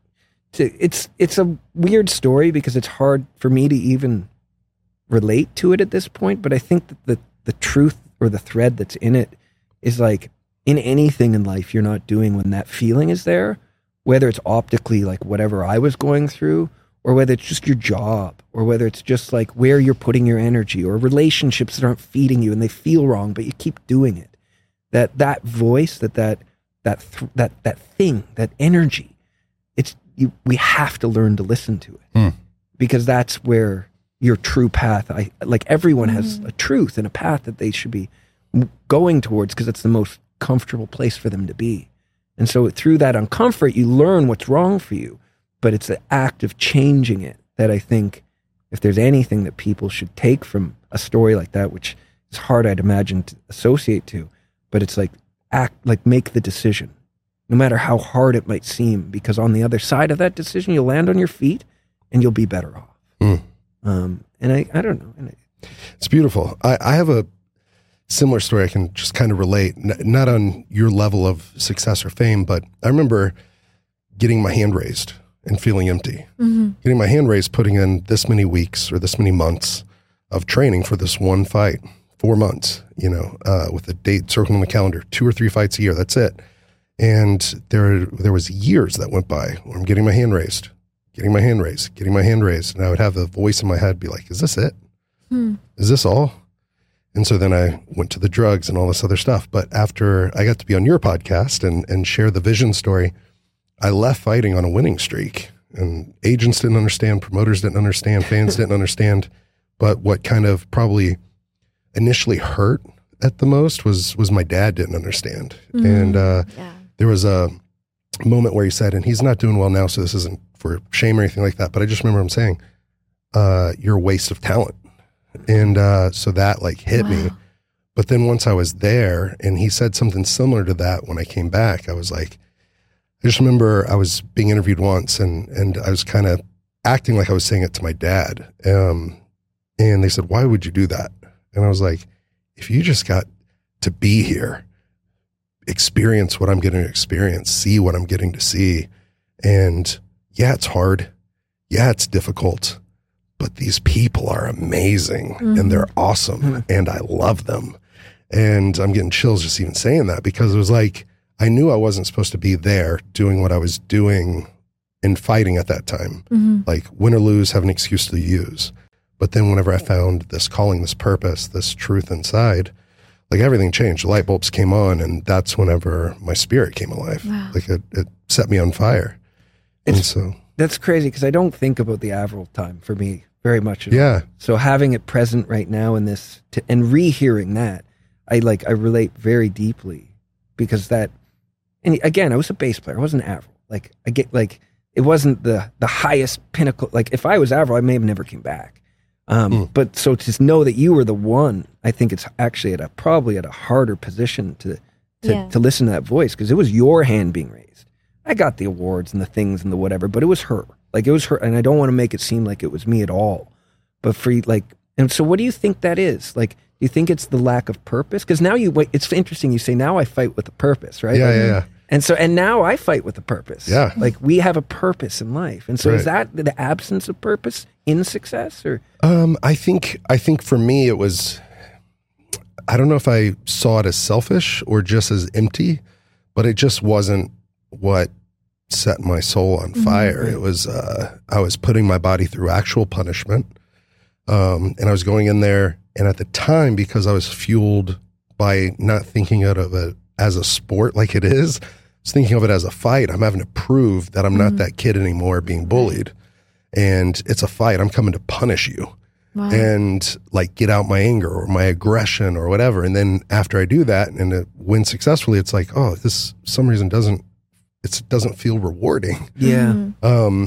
it's a weird story because it's hard for me to even relate to it at this point, but I think that the truth or the thread that's in it is like, in anything in life you're not doing when that feeling is there, whether it's optically like whatever I was going through, or whether it's just your job, or whether it's just like where you're putting your energy, or relationships that aren't feeding you and they feel wrong, but you keep doing it. That voice, that thing, that energy, we have to learn to listen to it because that's where your true path. Like everyone has a truth and a path that they should be going towards because it's the most comfortable place for them to be. And so through that uncomfort, you learn what's wrong for you, but it's the act of changing it that I think if there's anything that people should take from a story like that, which is hard, I'd imagine, to associate to, but it's like make the decision. no matter how hard it might seem, because on the other side of that decision, you'll land on your feet and you'll be better off. And I don't know. It's beautiful. I have a similar story I can just kind of relate, not on your level of success or fame, but I remember getting my hand raised and feeling empty. Getting my hand raised, putting in this many weeks or this many months of training for this one fight, 4 months, with a date circled on the calendar, 2 or 3 fights a year. That's it. And there was years that went by where I'm getting my hand raised, getting my hand raised, getting my hand raised. And I would have the voice in my head be like, is this it? Is this all? And so then I went to the drugs and all this other stuff. But after I got to be on your podcast and share the vision story, I left fighting on a winning streak. And agents didn't understand, promoters didn't understand, fans didn't understand. But what kind of probably initially hurt at the most was my dad didn't understand. And there was a moment where he said, and he's not doing well now, so this isn't for shame or anything like that, but I just remember him saying, you're a waste of talent. And so that like hit me. But then once I was there and he said something similar to that when I came back, I was like, I just remember I was being interviewed once and I was kind of acting like I was saying it to my dad. And they said, why would you do that? And I was like, if you just got to be here, experience what I'm getting to experience, see what I'm getting to see. And yeah, it's hard. Yeah, it's difficult. But these people are amazing and they're awesome and I love them. And I'm getting chills just even saying that because it was like, I knew I wasn't supposed to be there doing what I was doing in fighting at that time. Like win or lose, have an excuse to use. But then whenever I found this calling, this purpose, this truth inside, like everything changed. The light bulbs came on and that's whenever my spirit came alive. Like it set me on fire. That's crazy because I don't think about the Avril time for me very much at all. So having it present right now in this and rehearing that, I relate very deeply because that, and again, I was a bass player. I wasn't Avril. Like I get it wasn't the highest pinnacle. Like if I was Avril, I may have never came back. But so to know that you were the one, I think it's actually probably at a harder position to listen to that voice because it was your hand being raised. I got the awards and the things and the whatever, but it was her. Like it was her, and I don't want to make it seem like it was me at all. But and so what do you think that is? Like, do you think it's the lack of purpose? Because now it's interesting. You say now I fight with a purpose, right? Yeah. And now I fight with a purpose. Yeah. Like we have a purpose in life, and so is that the absence of purpose in success, or? I think for me it was. I don't know if I saw it as selfish or just as empty, but it just wasn't what set my soul on fire. It was, I was putting my body through actual punishment. And I was going in there. And at the time, because I was fueled by not thinking of it as a sport like it is, I was thinking of it as a fight. I'm having to prove that I'm not that kid anymore being bullied. And it's a fight. I'm coming to punish you. And like get out my anger or my aggression or whatever. And then after I do that and it wins successfully, it's like, oh, this some reason doesn't feel rewarding. And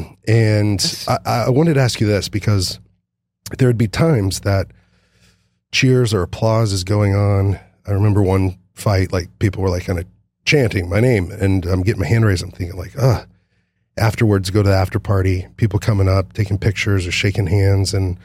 I wanted to ask you this because there would be times that cheers or applause is going on. I remember one fight, like people were like kind of chanting my name and I'm getting my hand raised. I'm thinking like, afterwards go to the after party, people coming up, taking pictures or shaking hands. And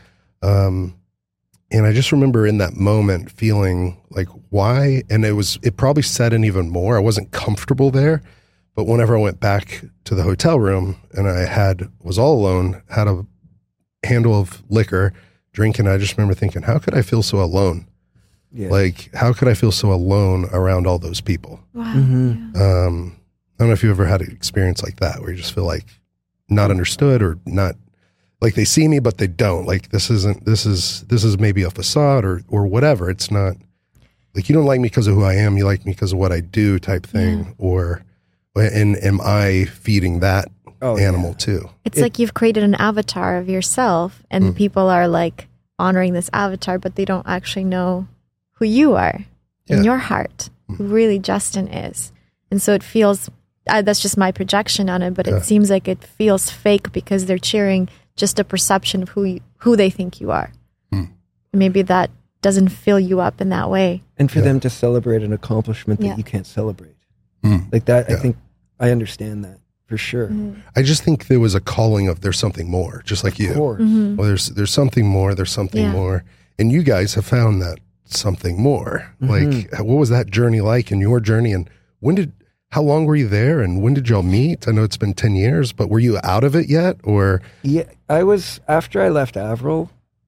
I just remember in that moment feeling like why, and it probably set in even more. I wasn't comfortable there. But whenever I went back to the hotel room and I was all alone, had a handle of liquor, drinking, I just remember thinking, how could I feel so alone? Like, how could I feel so alone around all those people? I don't know if you ever had an experience like that where you just feel like not understood or not, like they see me, but they don't. Like this is maybe a facade or whatever. It's not like you don't like me because of who I am. You like me because of what I do type thing and am I feeding that animal too? It's like you've created an avatar of yourself and people are like honoring this avatar, but they don't actually know who you are in your heart, who really Justin is. And so it feels, that's just my projection on it, but it seems like it feels fake because they're cheering just a perception of who they think you are. Maybe that doesn't fill you up in that way. And for them to celebrate an accomplishment that you can't celebrate. Like that, I think I understand that for sure. I just think there was a calling of there's something more, just like you. Of course. Well, there's something more, there's something more. And you guys have found that something more. Like, what was that journey like in your journey? And how long were you there? And when did y'all meet? I know it's been 10 years, but were you out of it yet? Or? Yeah, after I left Avril,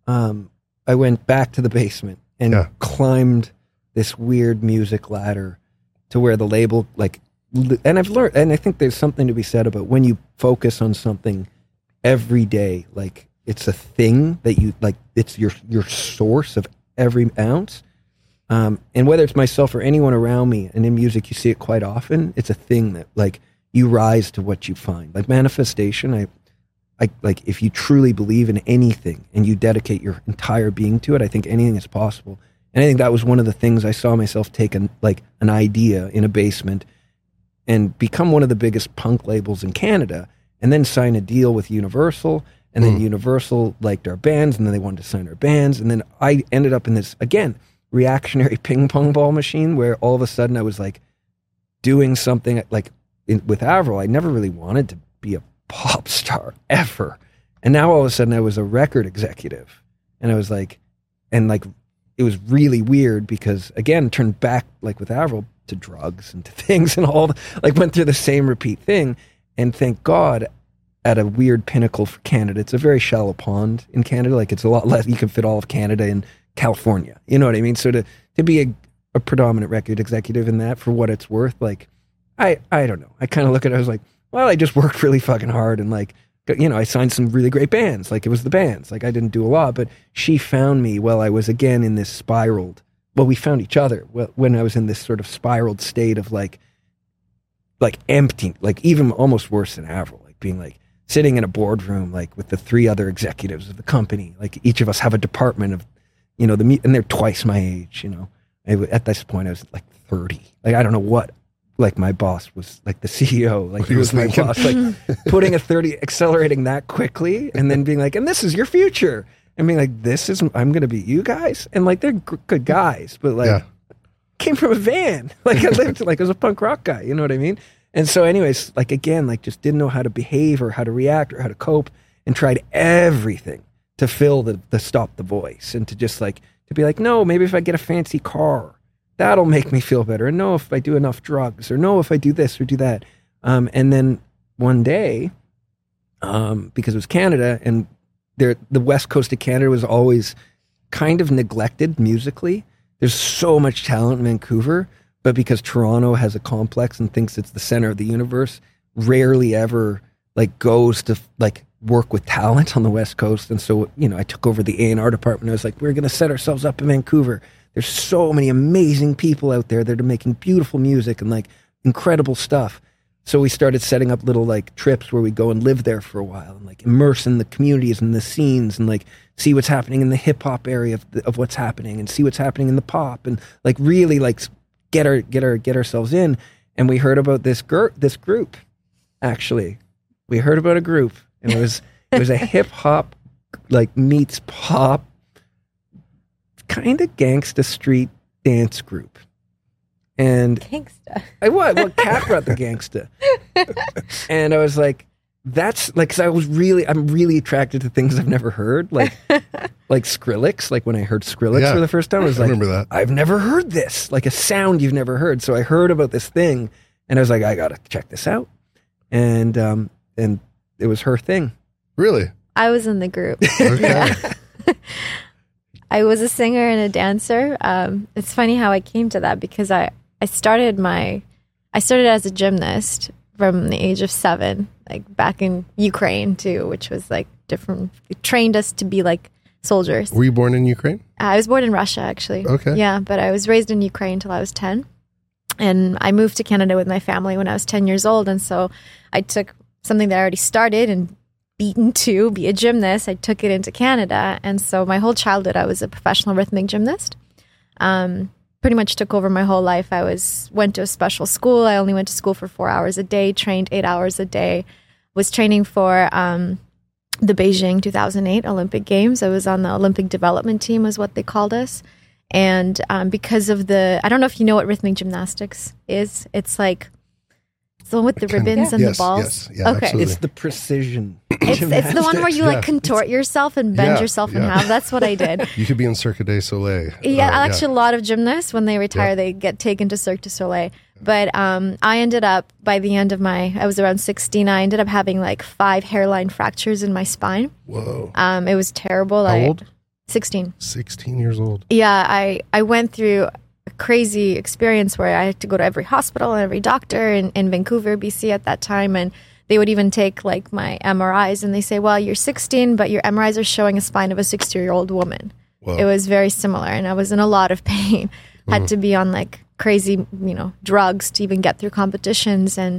I went back to the basement and climbed this weird music ladder to where the label, and I've learned, and I think there's something to be said about when you focus on something every day, like it's a thing that you, like it's your source of every ounce. And whether it's myself or anyone around me, and in music you see it quite often, it's a thing that like you rise to what you find. Like manifestation, I like if you truly believe in anything and you dedicate your entire being to it, I think anything is possible. And I think that was one of the things I saw myself take an idea in a basement and become one of the biggest punk labels in Canada, and then sign a deal with Universal, and then Universal liked our bands, and then they wanted to sign our bands, and then I ended up in this, again, reactionary ping pong ball machine where all of a sudden I was like doing something like with Avril. I never really wanted to be a pop star ever. And now all of a sudden I was a record executive, and I was like, it was really weird because again, turned back like with Avril to drugs and to things and went through the same repeat thing. And thank God at a weird pinnacle for Canada, it's a very shallow pond in Canada. Like it's a lot less, you can fit all of Canada in California. You know what I mean? So to be a predominant record executive in that, for what it's worth, like, I don't know. I kind of look at it, I was like, well, I just worked really fucking hard and like, you know, I signed some really great bands. Like it was the bands. Like I didn't do a lot, but she found me while I was again in this spiraled. Well, we found each other when I was in this sort of spiraled state of like empty, like even almost worse than Avril, like being like sitting in a boardroom, like with the 3 other executives of the company. Like each of us have a department of, you know, and they're twice my age, you know. At this point I was like 30. Like I don't know what. Like my boss was like the CEO, like he was my boss, like putting a 30, accelerating that quickly, and then being like, and this is your future. And being like, I'm going to be you guys. And like, they're good guys, but like came from a van. Like I lived, like I was a punk rock guy, you know what I mean? And so anyways, like again, like just didn't know how to behave or how to react or how to cope, and tried everything to fill the stop the voice, and to just like, to be like, no, maybe if I get a fancy car, that'll make me feel better. And no, if I do enough drugs, or no, if I do this or do that. And then one day, because it was Canada, and the west coast of Canada was always kind of neglected musically. There's so much talent in Vancouver, but because Toronto has a complex and thinks it's the center of the universe, rarely ever like goes to like work with talent on the west coast. And so, you know, I took over the A&R department. I was like, we're going to set ourselves up in Vancouver. There's so many amazing people out there that are making beautiful music and like incredible stuff. So we started setting up little like trips where we go and live there for a while and like immerse in the communities and the scenes and like see what's happening in the hip hop area of what's happening, and see what's happening in the pop, and like really like get ourselves in. And we heard about this group. Actually, we heard about a group, and it was a hip hop like meets pop, kind of gangsta street dance group. And gangsta. Well, Kat brought the gangsta. And I was like, that's like, cause I'm really attracted to things I've never heard. Like Skrillex. Like when I heard Skrillex for the first time, I was like, remember that. I've never heard this, like a sound you've never heard. So I heard about this thing, and I was like, I gotta check this out. And it was her thing. Really? I was in the group. Okay. Yeah. I was a singer and a dancer. It's funny how I came to that, because I started as a gymnast from the age of 7, like back in Ukraine too, which was like different. It trained us to be like soldiers. Were you born in Ukraine? I was born in Russia, actually. Okay. Yeah, but I was raised in Ukraine until I was 10. And I moved to Canada with my family when I was 10 years old. And so I took something that I already started and beaten to be a gymnast. I took it into Canada. And so my whole childhood, I was a professional rhythmic gymnast. Pretty much took over my whole life. Went to a special school. I only went to school for 4 hours a day, trained 8 hours a day, was training for the Beijing 2008 Olympic Games. I was on the Olympic development team, is what they called us. And because of I don't know if you know what rhythmic gymnastics is. It's like, It's the one with the ribbons and the balls. Yes, okay. Absolutely. It's the precision. It's the one where you like contort yourself and bend yourself in half. That's what I did. You could be in Cirque du Soleil. Actually, a lot of gymnasts, when they retire, they get taken to Cirque du Soleil. But I ended up, by the end of I was around 16, I ended up having like 5 hairline fractures in my spine. Whoa. It was terrible. How old? 16. 16 years old. Yeah, I went through a crazy experience where I had to go to every hospital and every doctor in Vancouver, BC at that time, and they would even take like my MRIs and they say, well, you're 16, but your MRIs are showing a spine of a 60-year-old woman. Whoa. It was very similar, and I was in a lot of pain. Had to be on like crazy, drugs to even get through competitions, and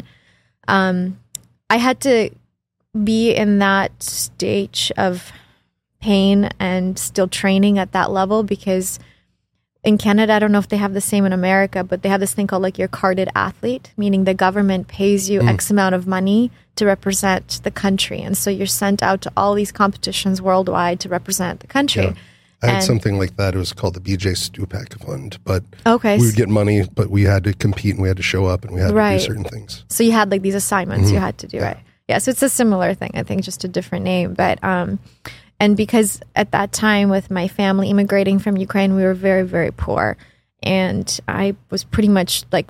I had to be in that stage of pain and still training at that level, because in Canada, I don't know if they have the same in America, but they have this thing called like your carded athlete, meaning the government pays you X amount of money to represent the country. And so you're sent out to all these competitions worldwide to represent the country. Yeah. I had something like that. It was called the BJ Stupak Fund, but we would get money, but we had to compete and we had to show up and we had to do certain things. So you had like these assignments you had to do, right? Yeah, so it's a similar thing, I think, just a different name. But and because at that time with my family immigrating from Ukraine, we were very, very poor. And I was pretty much like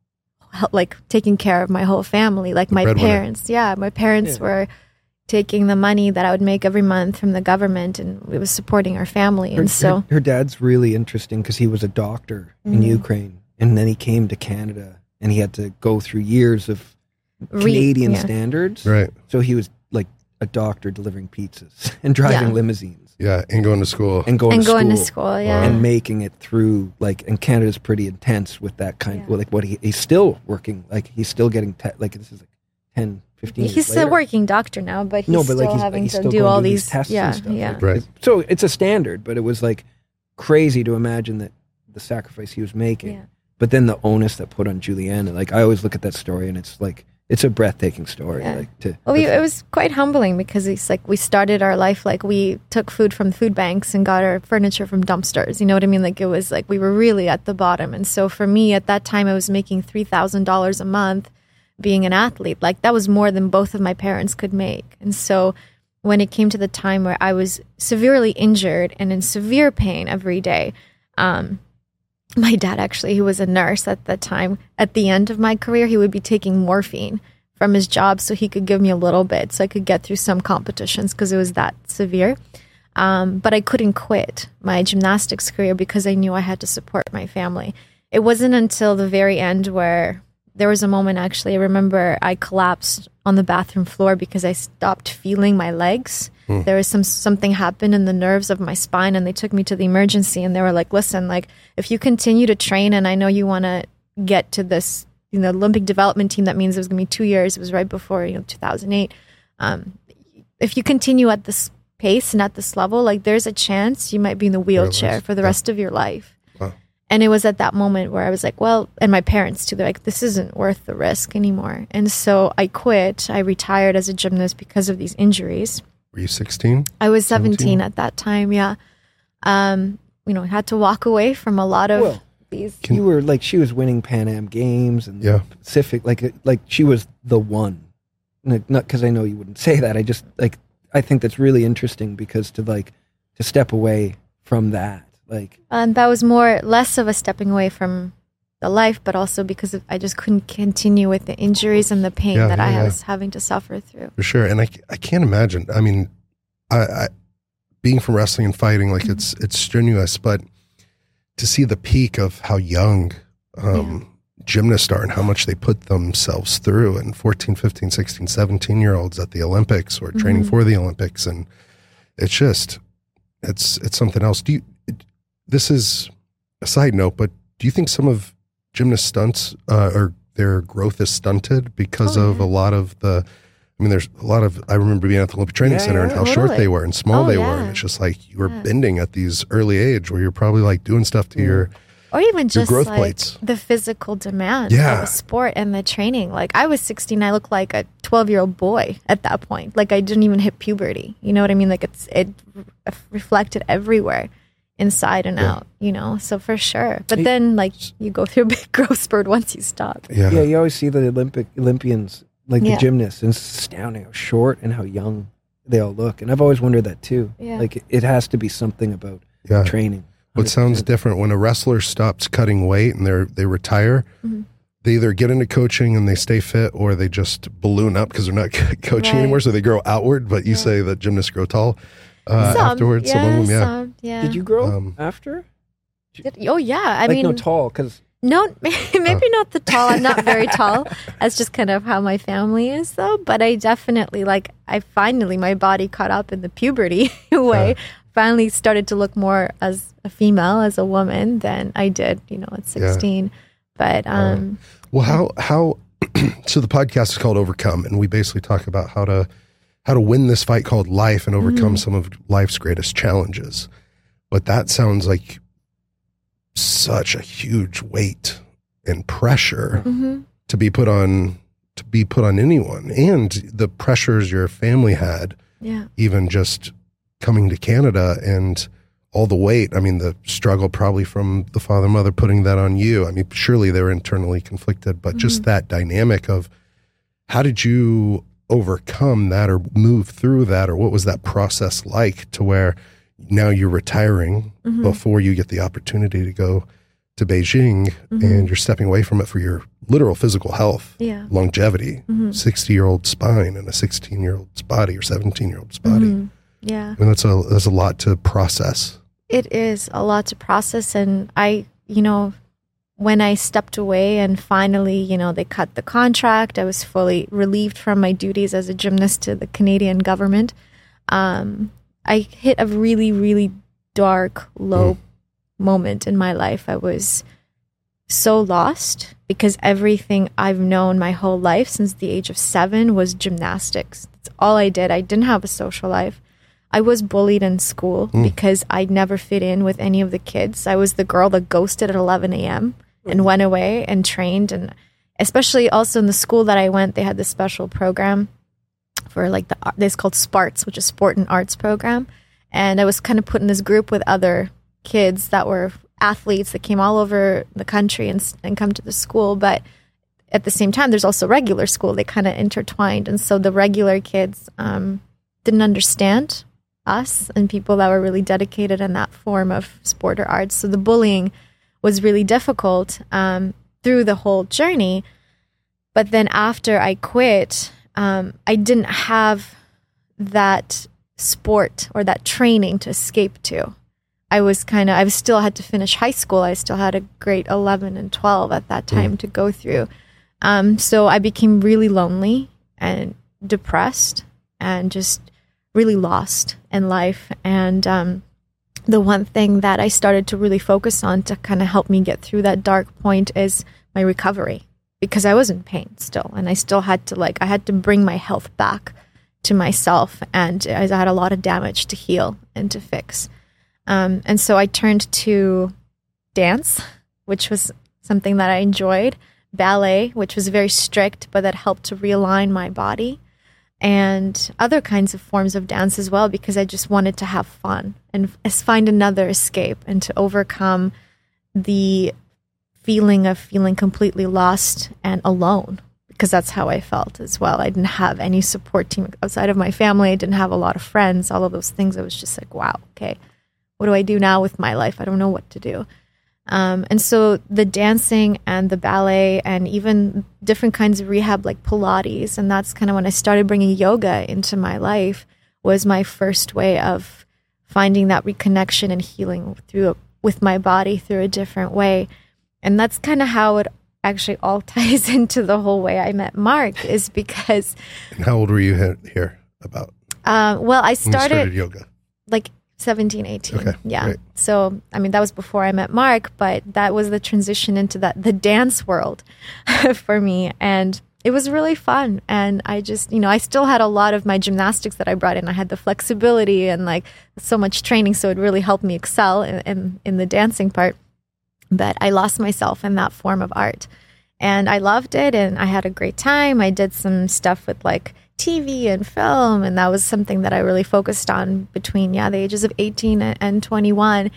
taking care of my whole family. Like my parents, my parents were taking the money that I would make every month from the government, and it was supporting our family. And her dad's really interesting because he was a doctor in Ukraine, and then he came to Canada, and he had to go through years of Canadian standards. Right. So he was like a doctor delivering pizzas and driving limousines. Yeah, and going to school. And going to school, yeah. And making it through, and Canada's pretty intense with that kind of, what he's still working, he's still getting, this is like 10, 15 years He's still working doctor now, but he's still having to do all these tests and stuff. Yeah. Right. So it's a standard, but it was crazy to imagine that the sacrifice he was making. Yeah. But then the onus that put on Juliana, I always look at that story and it's it's a breathtaking story. Yeah. It was quite humbling because it's we started our life we took food from food banks and got our furniture from dumpsters. You know what I mean? It was we were really at the bottom. And so for me at that time, I was making $3,000 a month being an athlete. That was more than both of my parents could make. And so when it came to the time where I was severely injured and in severe pain every day, my dad actually, who was a nurse at that time, at the end of my career, he would be taking morphine from his job so he could give me a little bit so I could get through some competitions because it was that severe. But I couldn't quit my gymnastics career because I knew I had to support my family. It wasn't until the very end where there was a moment, actually, I remember I collapsed on the bathroom floor because I stopped feeling my legs. There was something happened in the nerves of my spine, and they took me to the emergency, and they were like, listen, if you continue to train, and I know you want to get to this, Olympic development team, that means it was going to be 2 years. It was right before, 2008. If you continue at this pace and at this level, there's a chance you might be in the wheelchair for the rest of your life. Wow. And it was at that moment where I was well, and my parents too, they're this isn't worth the risk anymore. And so I quit. I retired as a gymnast because of these injuries. Were you 16? I was 17 at that time, yeah. Had to walk away from a lot of these. You were she was winning Pan Am Games and Pacific, she was the one. Not because I know you wouldn't say that. I just I think that's really interesting because to step away from that, and that was less of a stepping away from the life, but also because I just couldn't continue with the injuries and the pain that I was having to suffer through. For sure. And I can't imagine. I mean, I being from wrestling and fighting, it's strenuous, but to see the peak of how young gymnasts are and how much they put themselves through, and 14, 15, 16, 17-year-olds at the Olympics or training for the Olympics. And it's just, it's something else. This is a side note, but do you think some of gymnast stunts or their growth is stunted because of a lot of there's a lot of, I remember being at the Olympic Training Center and how short they were and small they were. And it's just you were bending at these early age where you're probably doing stuff to your, or even just growth plates. The physical demand of the sport and the training. I was 16, I looked like a 12-year-old boy at that point. I didn't even hit puberty. You know what I mean? It reflected everywhere inside and out, so for sure. But then like you go through a big growth spurt once you stop. Yeah, you always see the Olympians, like the gymnasts, and it's astounding how short and how young they all look. And I've always wondered that too. Yeah. Like it has to be something about training. 100%. What sounds different when a wrestler stops cutting weight and they retire, they either get into coaching and they stay fit, or they just balloon up because they're not coaching anymore. So they grow outward, but you say that gymnasts grow tall afterwards. Some. Did you grow after? I mean, no tall, because... No, maybe not the tall. I'm not very tall. That's just kind of how my family is, though. But I definitely, my body caught up in the puberty way. Finally started to look more as a female, as a woman, than I did, at 16. But, well, how, so the podcast is called Overcome, and we basically talk about how to win this fight called life and overcome some of life's greatest challenges. But that sounds like such a huge weight and pressure to be put on anyone, and the pressures your family had, even just coming to Canada and all the weight. I mean, the struggle probably from the father and mother putting that on you. I mean, surely they were internally conflicted, but just that dynamic of how did you overcome that or move through that, or what was that process like to where now you're retiring before you get the opportunity to go to Beijing and you're stepping away from it for your literal physical health, longevity, 60-year-old spine and a 16-year-old's body or 17-year-old's body. Yeah. I mean, that's a lot to process. It is a lot to process. And I, when I stepped away and finally, they cut the contract, I was fully relieved from my duties as a gymnast to the Canadian government. I hit a really, really dark, low moment in my life. I was so lost because everything I've known my whole life since the age of 7 was gymnastics. That's all I did. I didn't have a social life. I was bullied in school because I'd never fit in with any of the kids. I was the girl that ghosted at 11 a.m. and went away and trained. And especially also in the school that I went, they had this special program for it's called SPARTS, which is Sport and Arts Program. And I was kind of put in this group with other kids that were athletes that came all over the country and come to the school. But at the same time, there's also regular school. They kind of intertwined. And so the regular kids didn't understand us and people that were really dedicated in that form of sport or arts. So the bullying was really difficult through the whole journey. But then after I quit, I didn't have that sport or that training to escape to. I still had to finish high school. I still had a grade 11 and 12 at that time to go through. So I became really lonely and depressed and just really lost in life. And the one thing that I started to really focus on to kind of help me get through that dark point is my recovery, because I was in pain still. And I still had to I had to bring my health back to myself. And I had a lot of damage to heal and to fix. And so I turned to dance, which was something that I enjoyed, ballet, which was very strict, but that helped to realign my body, and other kinds of forms of dance as well, because I just wanted to have fun and find another escape and to overcome the feeling of feeling completely lost and alone, because that's how I felt as well. I didn't have any support team outside of my family. I didn't have a lot of friends, all of those things. I was just like, wow, okay, what do I do now with my life? I don't know what to do. And so the dancing and the ballet and even different kinds of rehab like Pilates, and that's kind of when I started bringing yoga into my life, was my first way of finding that reconnection and healing with my body through a different way. And that's kind of how it actually all ties into the whole way I met Mark, is because... And how old were you here about? Well, I started yoga. 17, 18. Okay, yeah. great. So, I mean, that was before I met Mark, but that was the transition into the dance world for me. And it was really fun. And I just, I still had a lot of my gymnastics that I brought in. I had the flexibility and so much training. So it really helped me excel in the dancing part. But I lost myself in that form of art. And I loved it. And I had a great time. I did some stuff with TV and film, and that was something that I really focused on between the ages of 18 and 21.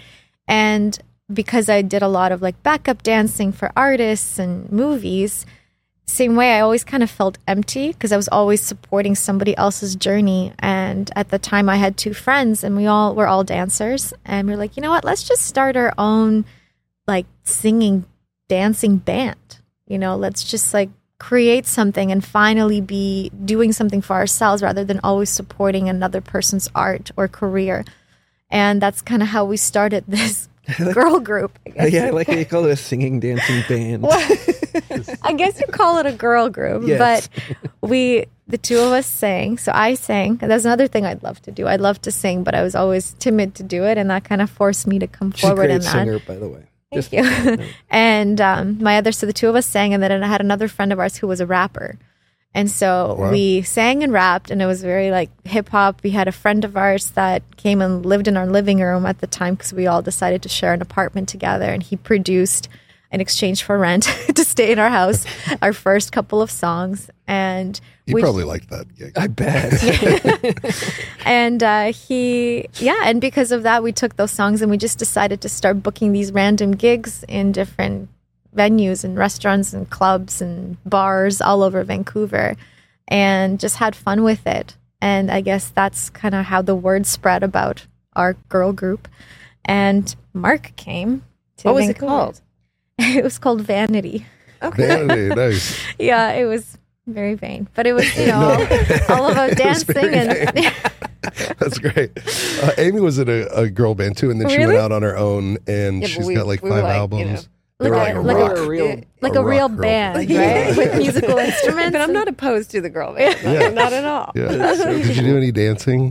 And because I did a lot of like backup dancing for artists and movies, same way I always kind of felt empty because I was always supporting somebody else's journey. And at the time I had 2 friends and we're all dancers, and we're like, you know what, let's just start our own like singing, dancing band. You know, let's just like create something and finally be doing something for ourselves rather than always supporting another person's art or career. And that's kind of how we started this girl group. I like how you call it a singing, dancing band. I guess you call it a girl group, yes. But the 2 of us sang. So I sang. That's another thing I'd love to do. I'd love to sing, but I was always timid to do it, and that kind of forced me to come forward in that. She's a great singer, by the way. Thank you. And so the 2 of us sang, and then I had another friend of ours who was a rapper. And so we sang and rapped, and it was very like hip hop. We had a friend of ours that came and lived in our living room at the time because we all decided to share an apartment together, and he produced in exchange for rent to stay in our house our first couple of songs. And he probably liked that gig. I bet. And and because of that, we took those songs and we just decided to start booking these random gigs in different venues and restaurants and clubs and bars all over Vancouver, and just had fun with it. And I guess that's kind of how the word spread about our girl group. And Mark came to What was Vancouver. it called? It was called Vanity. Okay. Vanity, nice. Yeah, it was very vain, but it was, all about dancing and That's great. Amy was in a girl band too, and then she went out on her own, and she's got like 5 albums. They were like a real band, right? With musical instruments. But I'm not opposed to the girl band. Not at all. Yeah. So did you do any dancing?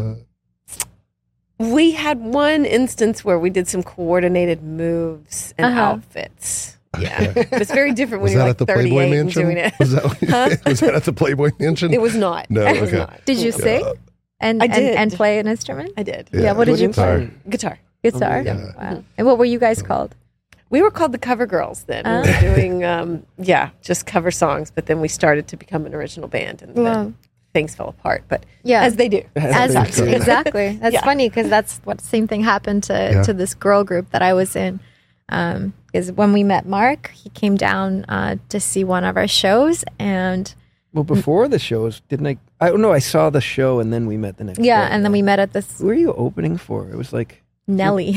We had one instance where we did some coordinated moves and outfits. Yeah. It was very different when you're like 38 and doing it. Was that at the Playboy Mansion? It was not. No, it was not. Did you sing? And I did. And play an instrument? I did. Yeah, what did you play? Guitar. Guitar? Yeah. Wow. And what were you guys called? We were called the Cover Girls then. We were doing, just cover songs, but then we started to become an original band, and then things fell apart. But as they do. Exactly. That's funny because that's what same thing happened to this girl group that I was in. Is when we met Mark, he came down to see one of our shows, and before the shows, didn't I saw the show and then we met the next day. And then we met at this. Who were you opening for? It was like Nelly.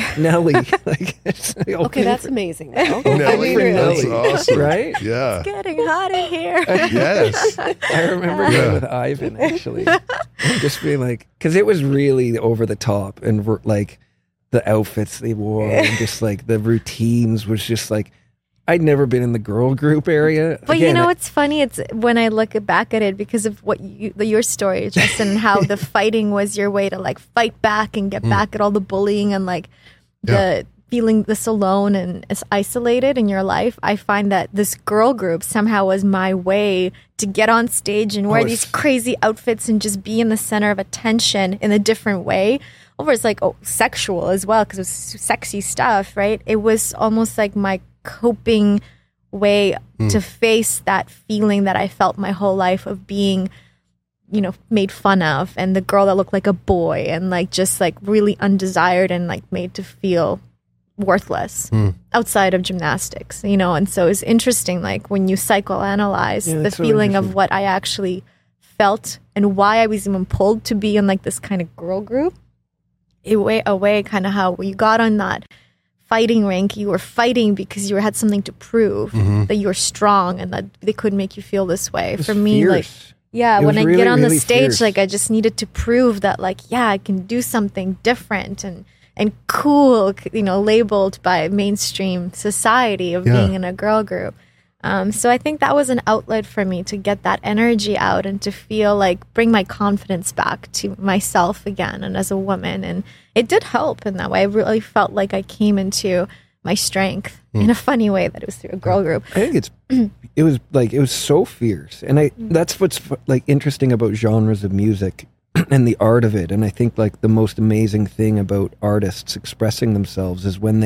Okay, that's amazing. Nelly, that's awesome. Right? Yeah. It's getting hot in here. Yes. I remember going with Ivan, actually. And just being like, because it was really over the top, and like the outfits they wore and just like the routines was just like, I'd never been in the girl group area. But again, what's funny? It's when I look back at it because of what your story, Justin, how the fighting was your way to like fight back and get back at all the bullying and like the feeling this alone and as isolated in your life. I find that this girl group somehow was my way to get on stage and wear these crazy outfits and just be in the center of attention in a different way. Over it's like sexual as well because it was sexy stuff, right? It was almost like my coping way to face that feeling that I felt my whole life of being, made fun of, and the girl that looked like a boy and like just like really undesired and like made to feel worthless outside of gymnastics, and so it's interesting like when you psychoanalyze the feeling of what I actually felt and why I was even pulled to be in like this kind of girl group. A way kind of how you got on that fighting rink, you were fighting because you had something to prove that you were strong and that they couldn't make you feel this way. For me, fierce. When I get on the stage, fierce. like I just needed to prove that I can do something different and cool, labeled by mainstream society of being in a girl group. So I think that was an outlet for me to get that energy out and to feel like bring my confidence back to myself again and as a woman. And it did help in that way. I really felt like I came into my strength in a funny way that it was through a girl group. I think it was so fierce. And that's what's like interesting about genres of music and the art of it. And I think like the most amazing thing about artists expressing themselves is when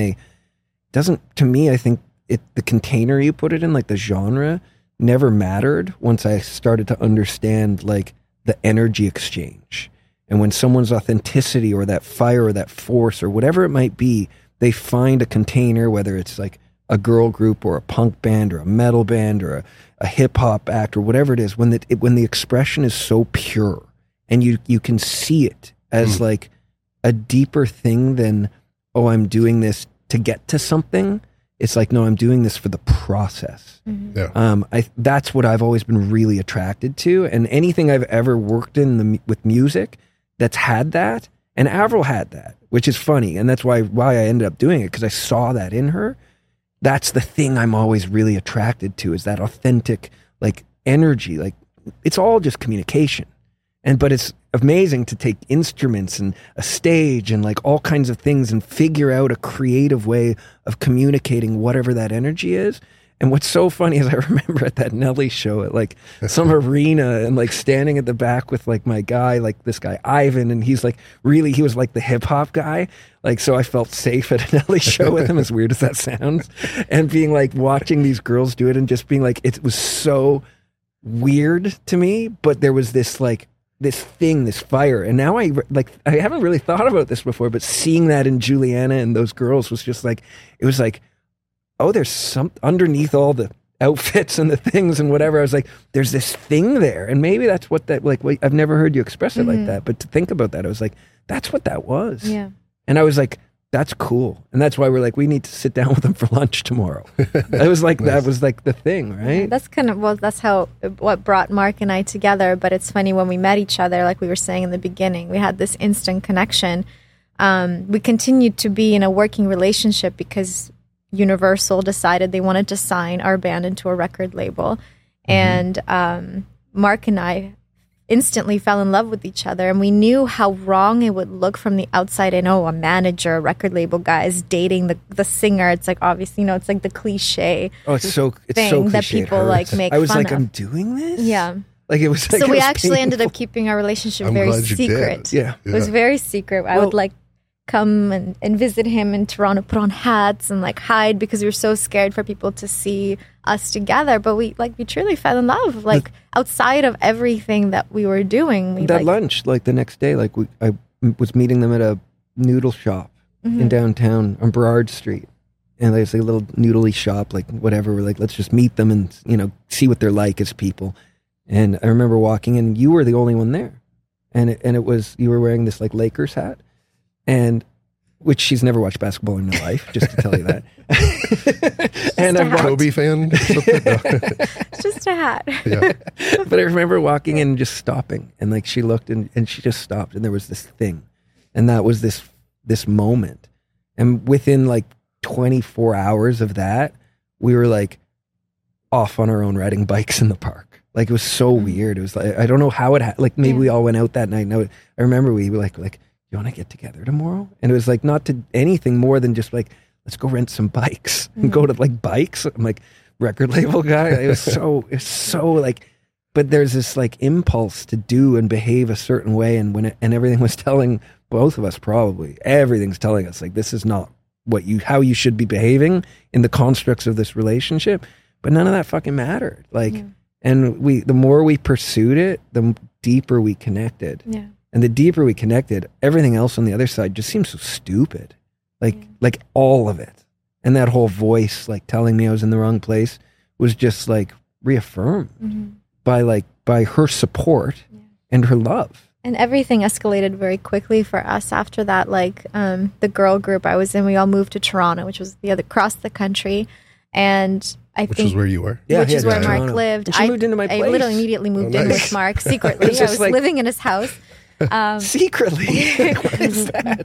to me, I think, the container you put it in, like the genre, never mattered once I started to understand like the energy exchange. And when someone's authenticity or that fire or that force or whatever it might be they find a container, whether it's like a girl group or a punk band or a metal band or a hip hop act or whatever it is, when the expression is so pure and you can see it as like a deeper thing than, oh, I'm doing this to get to something. It's like, no, I'm doing this for the process. Yeah. That's what I've always been really attracted to. And anything I've ever worked in with music that's had that, and Avril had that, which is funny. And that's why I ended up doing it, because I saw that in her. That's the thing I'm always really attracted to, is that authentic, like, energy. Like, it's all just communication. But it's amazing to take instruments and a stage and like all kinds of things and figure out a creative way of communicating whatever that energy is. And what's so funny is I remember at that Nelly show at like some arena and like standing at the back with like my guy, like this guy Ivan, and he was like the hip hop guy. Like, so I felt safe at a Nelly show with him, as weird as that sounds, and being like watching these girls do it and just being like, it was so weird to me, but there was this like, this thing, this fire. And now I haven't really thought about this before, but seeing that in Juliana and those girls was just like, it was like, oh, there's some underneath all the outfits and the things and whatever. I was like, there's this thing there. And maybe that's what that, like, I've never heard you express it like that, but to think about that, I was like, that's what that was. Yeah. And I was like, that's cool. And that's why we're like, we need to sit down with them for lunch tomorrow. It was like, that was like the thing, right? Yeah, that's kind of, that's what brought Mark and I together. But it's funny, when we met each other, like we were saying in the beginning, we had this instant connection. We continued to be in a working relationship because Universal decided they wanted to sign our band into a record label. And Mark and I instantly fell in love with each other, and we knew how wrong it would look from the outside. And a manager, a record label guy is dating the singer. It's like, obviously, it's like the cliche. Oh, it's so thing that people like make fun of. I was like, I'm doing this? Yeah. Like, it was like, so we actually ended up keeping our relationship very secret. Yeah. It was very secret. I would like come and visit him in Toronto, put on hats and like hide, because we were so scared for people to see us together. But we truly fell in love, like outside of everything that we were doing. Lunch, like the next day, like I was meeting them at a noodle shop in downtown on Burrard Street. And there's a little noodly shop, like whatever. We're like, let's just meet them and, see what they're like as people. And I remember walking in, you were the only one there. And it was, you were wearing this like Lakers hat. And which she's never watched basketball in her life, just to tell you that. And I'm a Kobe fan. It's just a hat. Yeah. But I remember walking in and just stopping, and like she looked and she just stopped, and there was this thing, and that was this moment. And within like 24 hours of that, we were like off on our own riding bikes in the park. Like, it was so weird. It was like, I don't know how it like maybe we all went out that night. And I remember we were like, you want to get together tomorrow? And it was like, not to anything more than just like, let's go rent some bikes and go to like bikes. I'm like, record label guy. It's so like, but there's this like impulse to do and behave a certain way. And and everything was telling both of us, probably everything's telling us like, this is not how you should be behaving in the constructs of this relationship. But none of that fucking mattered. Like, and the more we pursued it, the deeper we connected. Yeah. And the deeper we connected, everything else on the other side just seems so stupid. Like all of it. And that whole voice, like telling me I was in the wrong place, was just like reaffirmed by her support and her love. And everything escalated very quickly for us after that. Like the girl group I was in, we all moved to Toronto, which was across the country. And which is where you were? Yeah, which is where Mark lived. I moved into my place. I literally immediately moved in with Mark secretly. I was living in his house. Secretly. What is that?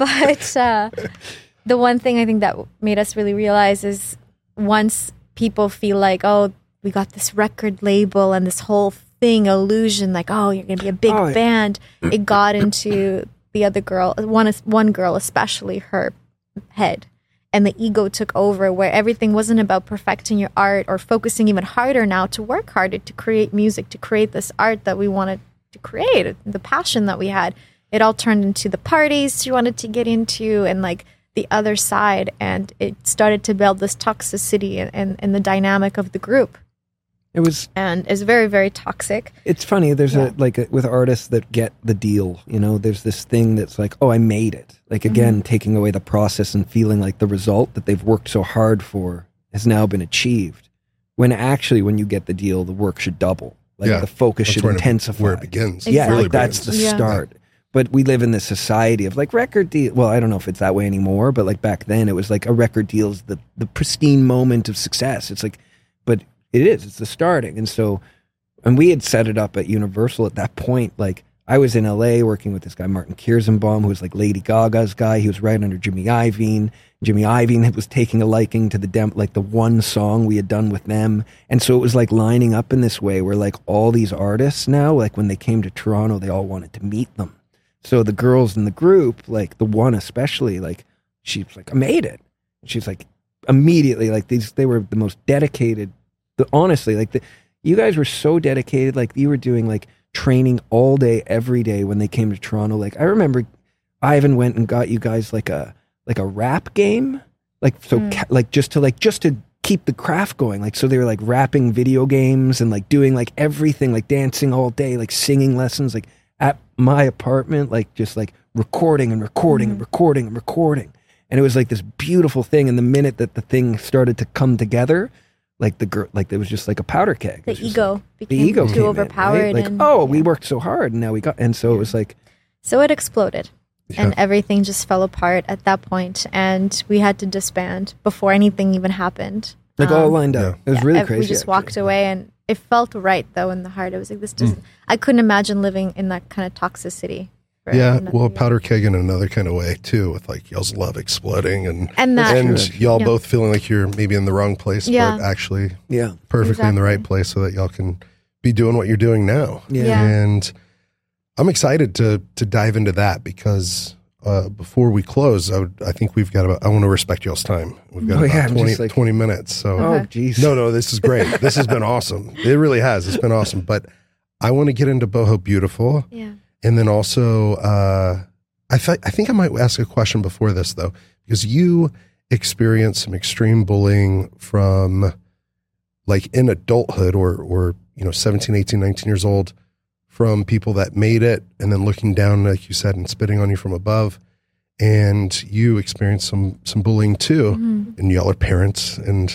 But the one thing I think that made us really realize is, once people feel like, oh, we got this record label and this whole thing, illusion, like, oh, you're going to be a big band, it got into the other girl, one girl especially, her head. And the ego took over, where everything wasn't about perfecting your art or focusing even harder now to work harder to create music, to create this art that we wanted to create, the passion that we had. It all turned into the parties she wanted to get into and like the other side. And it started to build this toxicity and the dynamic of the group. It was, and it's very, very toxic. It's funny. There's with artists that get the deal, there's this thing that's like, oh, I made it. Like, again, taking away the process and feeling like the result that they've worked so hard for has now been achieved. When actually, when you get the deal, the work should double. Like the focus should intensify. Where it begins. Exactly. Yeah, really that's the start. But we live in this society of like record deal. Well, I don't know if it's that way anymore, but like back then it was like a record deal is the pristine moment of success. It's like, but it is, it's the starting. And we had set it up at Universal at that point. Like I was in LA working with this guy, Martin Kierszenbaum, who was like Lady Gaga's guy. He was right under Jimmy Iovine. Jimmy Iovine was taking a liking to the one song we had done with them. And so it was like lining up in this way where like all these artists now, like when they came to Toronto, they all wanted to meet them. So the girls in the group, like the one especially, like she was like, I made it. She's like immediately like they were the most dedicated. Honestly, like you guys were so dedicated. Like you were doing like training all day, every day when they came to Toronto. Like I remember Ivan went and got you guys like a rap game, like so just to keep the craft going. Like so they were like rapping video games and like doing like everything, like dancing all day, like singing lessons, like at my apartment, like just like recording and recording and recording and recording. And it was like this beautiful thing. And the minute that the thing started to come together, like the girl, like it was just like a powder keg. The ego became too overpowered. Right? Like, we worked so hard and now we got, and so it was like. So it exploded and everything just fell apart at that point, and we had to disband before anything even happened. Like all lined up. It was really crazy. We just walked away, and it felt right though in the heart. It was like this doesn't. I couldn't imagine living in that kind of toxicity. Powder keg in another kind of way too, with like y'all's love exploding and y'all both feeling like you're maybe in the wrong place, but actually perfectly in the right place, so that y'all can be doing what you're doing now. And I'm excited to dive into that because before we close, I think we've got I want to respect y'all's time. We've got about 20 minutes. So no, this is great. This has been awesome. It really has. It's been awesome. But I want to get into Boho Beautiful. Yeah. And then also, I think I might ask a question before this though, because you experienced some extreme bullying from like in adulthood or 17, 18, 19 years old, from people that made it and then looking down, like you said, and spitting on you from above. And you experienced some bullying too. And y'all are parents. And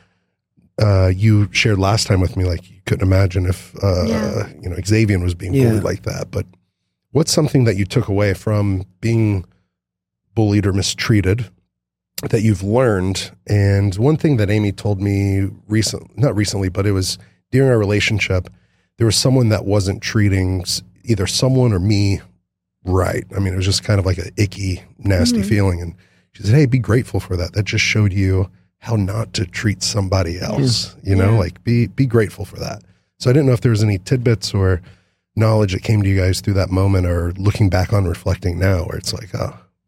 you shared last time with me, like you couldn't imagine if, Xavier was being bullied like that. But what's something that you took away from being bullied or mistreated that you've learned? And one thing that Amy told me not recently, but it was during our relationship, there was someone that wasn't treating either someone or me right. I mean, it was just kind of like an icky, nasty feeling. And she said, hey, be grateful for that. That just showed you how not to treat somebody else, like be grateful for that. So I didn't know if there was any tidbits or knowledge that came to you guys through that moment or looking back on reflecting now where it's like,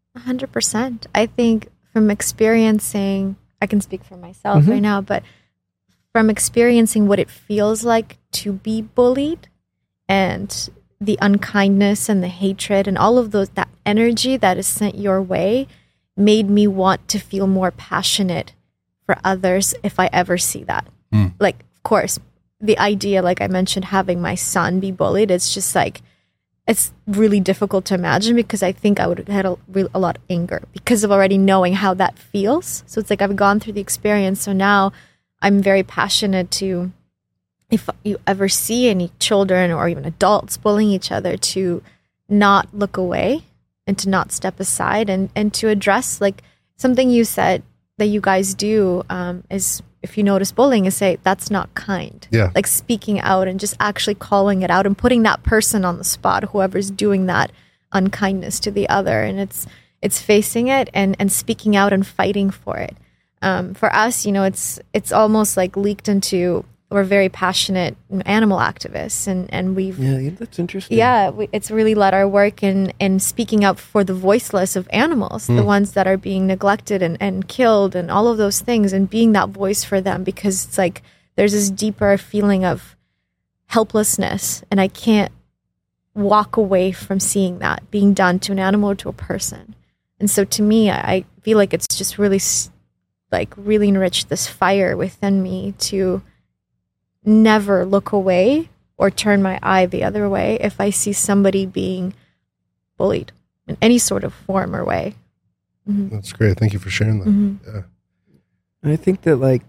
100%. I think from experiencing, I can speak for myself right now, but from experiencing what it feels like to be bullied and the unkindness and the hatred and all of that energy that is sent your way made me want to feel more passionate for others if I ever see that. Like, of course, the idea, like I mentioned, having my son be bullied, it's just like, it's really difficult to imagine because I think I would have had a lot of anger because of already knowing how that feels. So it's like I've gone through the experience. So now I'm very passionate to, if you ever see any children or even adults bullying each other, to not look away and to not step aside and to address, like something you said that you guys do is, if you notice bullying, is say, that's not kind. Yeah. Like speaking out and just actually calling it out and putting that person on the spot, whoever's doing that unkindness to the other. And it's facing it and speaking out and fighting for it. For us, it's almost like leaked into, we're very passionate animal activists and we've... Yeah, that's interesting. Yeah, it's really led our work in speaking up for the voiceless of animals, the ones that are being neglected and killed and all of those things, and being that voice for them, because it's like there's this deeper feeling of helplessness, and I can't walk away from seeing that being done to an animal or to a person. And so to me, I feel like it's just really enriched this fire within me to never look away or turn my eye the other way if I see somebody being bullied in any sort of form or way. Mm-hmm. That's great. Thank you for sharing that. Mm-hmm. Yeah. And I think that, like,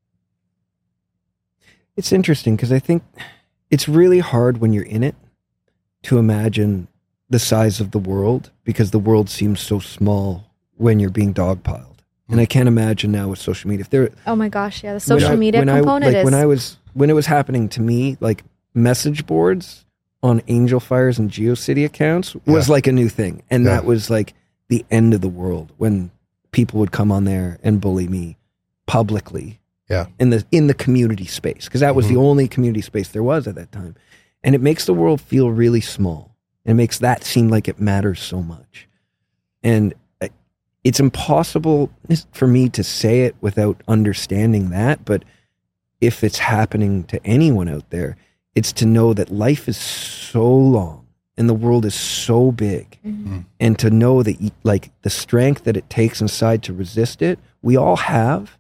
it's interesting because I think it's really hard when you're in it to imagine the size of the world, because the world seems so small when you're being dogpiled. And I can't imagine now with social media. Oh my gosh, yeah, the social media component is... When it was happening to me, like, message boards on Angel Fires and GeoCity accounts was like a new thing. And that was like the end of the world, when people would come on there and bully me publicly in the community space, because that was the only community space there was at that time. And it makes the world feel really small. It makes that seem like it matters so much. And it's impossible for me to say it without understanding that, but if it's happening to anyone out there, it's to know that life is so long and the world is so big, and to know that, like, the strength that it takes inside to resist it, we all have,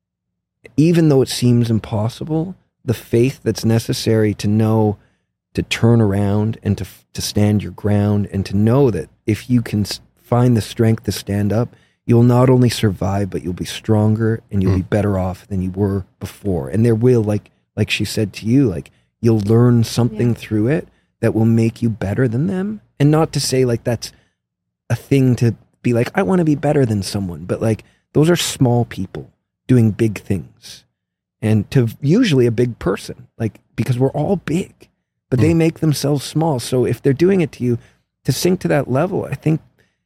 even though it seems impossible. The faith that's necessary to know to turn around and to stand your ground, and to know that if you can find the strength to stand up, you'll not only survive, but you'll be stronger and you'll be better off than you were before. And there will, like she said to you, like, you'll learn something through it that will make you better than them. And not to say, like, that's a thing to be like, I want to be better than someone, but, like, those are small people doing big things. And to usually a big person, like, because we're all big, but they make themselves small. So if they're doing it to you, to sink to that level, I think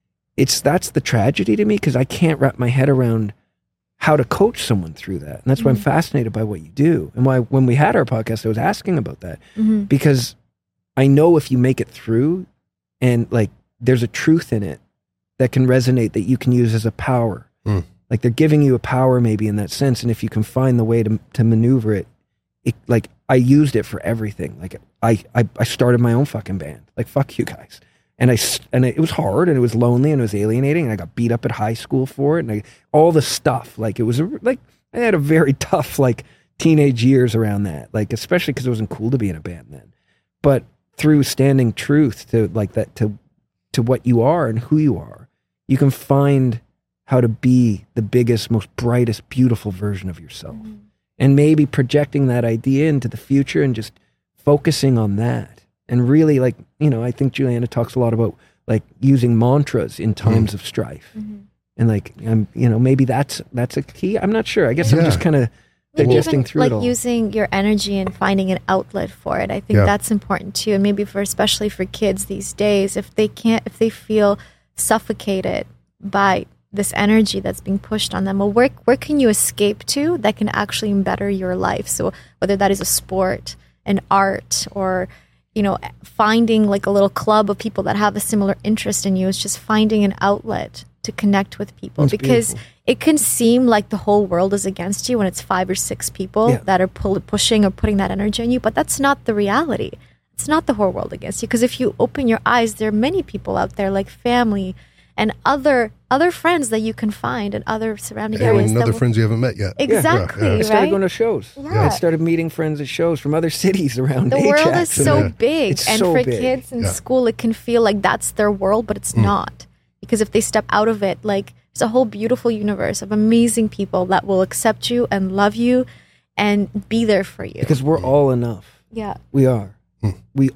that's the tragedy to me, because I can't wrap my head around how to coach someone through that. And that's why I'm fascinated by what you do. And why, when we had our podcast, I was asking about that, because I know if you make it through, and, like, there's a truth in it that can resonate, that you can use as a power. Like, they're giving you a power maybe in that sense. And if you can find the way to maneuver it, like, I used it for everything. Like, I started my own fucking band. Like, fuck you guys. And it was hard, and it was lonely, and it was alienating, and I got beat up at high school for it, and all the stuff. Like, it was I had a very tough, like, teenage years around that, like, especially because it wasn't cool to be in a band then. But through standing truth to, like, that, to what you are and who you are, you can find how to be the biggest, most brightest, beautiful version of yourself. And maybe projecting that idea into the future and just focusing on that. And really, like, you know, I think Juliana talks a lot about, like, using mantras in times of strife. And, like, you know, maybe that's a key. I'm not sure. I guess I'm just kind of digesting through it all. Like, using your energy and finding an outlet for it. I think that's important too. And maybe especially for kids these days, if they feel suffocated by this energy that's being pushed on them, well, where can you escape to that can actually better your life? So whether that is a sport, an art, or, you know, finding, like, a little club of people that have a similar interest in you, is just finding an outlet to connect with people. That's because beautiful. It can seem like the whole world is against you when it's 5 or 6 people that are pushing or putting that energy on you, but that's not the reality. It's not the whole world against you, because if you open your eyes, there are many people out there, like family and other friends that you can find, and other surrounding areas. And other friends you haven't met yet. Exactly. I started going to shows. I started meeting friends at shows from other cities around Ajax. The world is so big. It's and so for big. Kids in school, it can feel like that's their world, but it's not. Because if they step out of it, like, there's a whole beautiful universe of amazing people that will accept you and love you and be there for you. Because we're all enough. Yeah. We are. We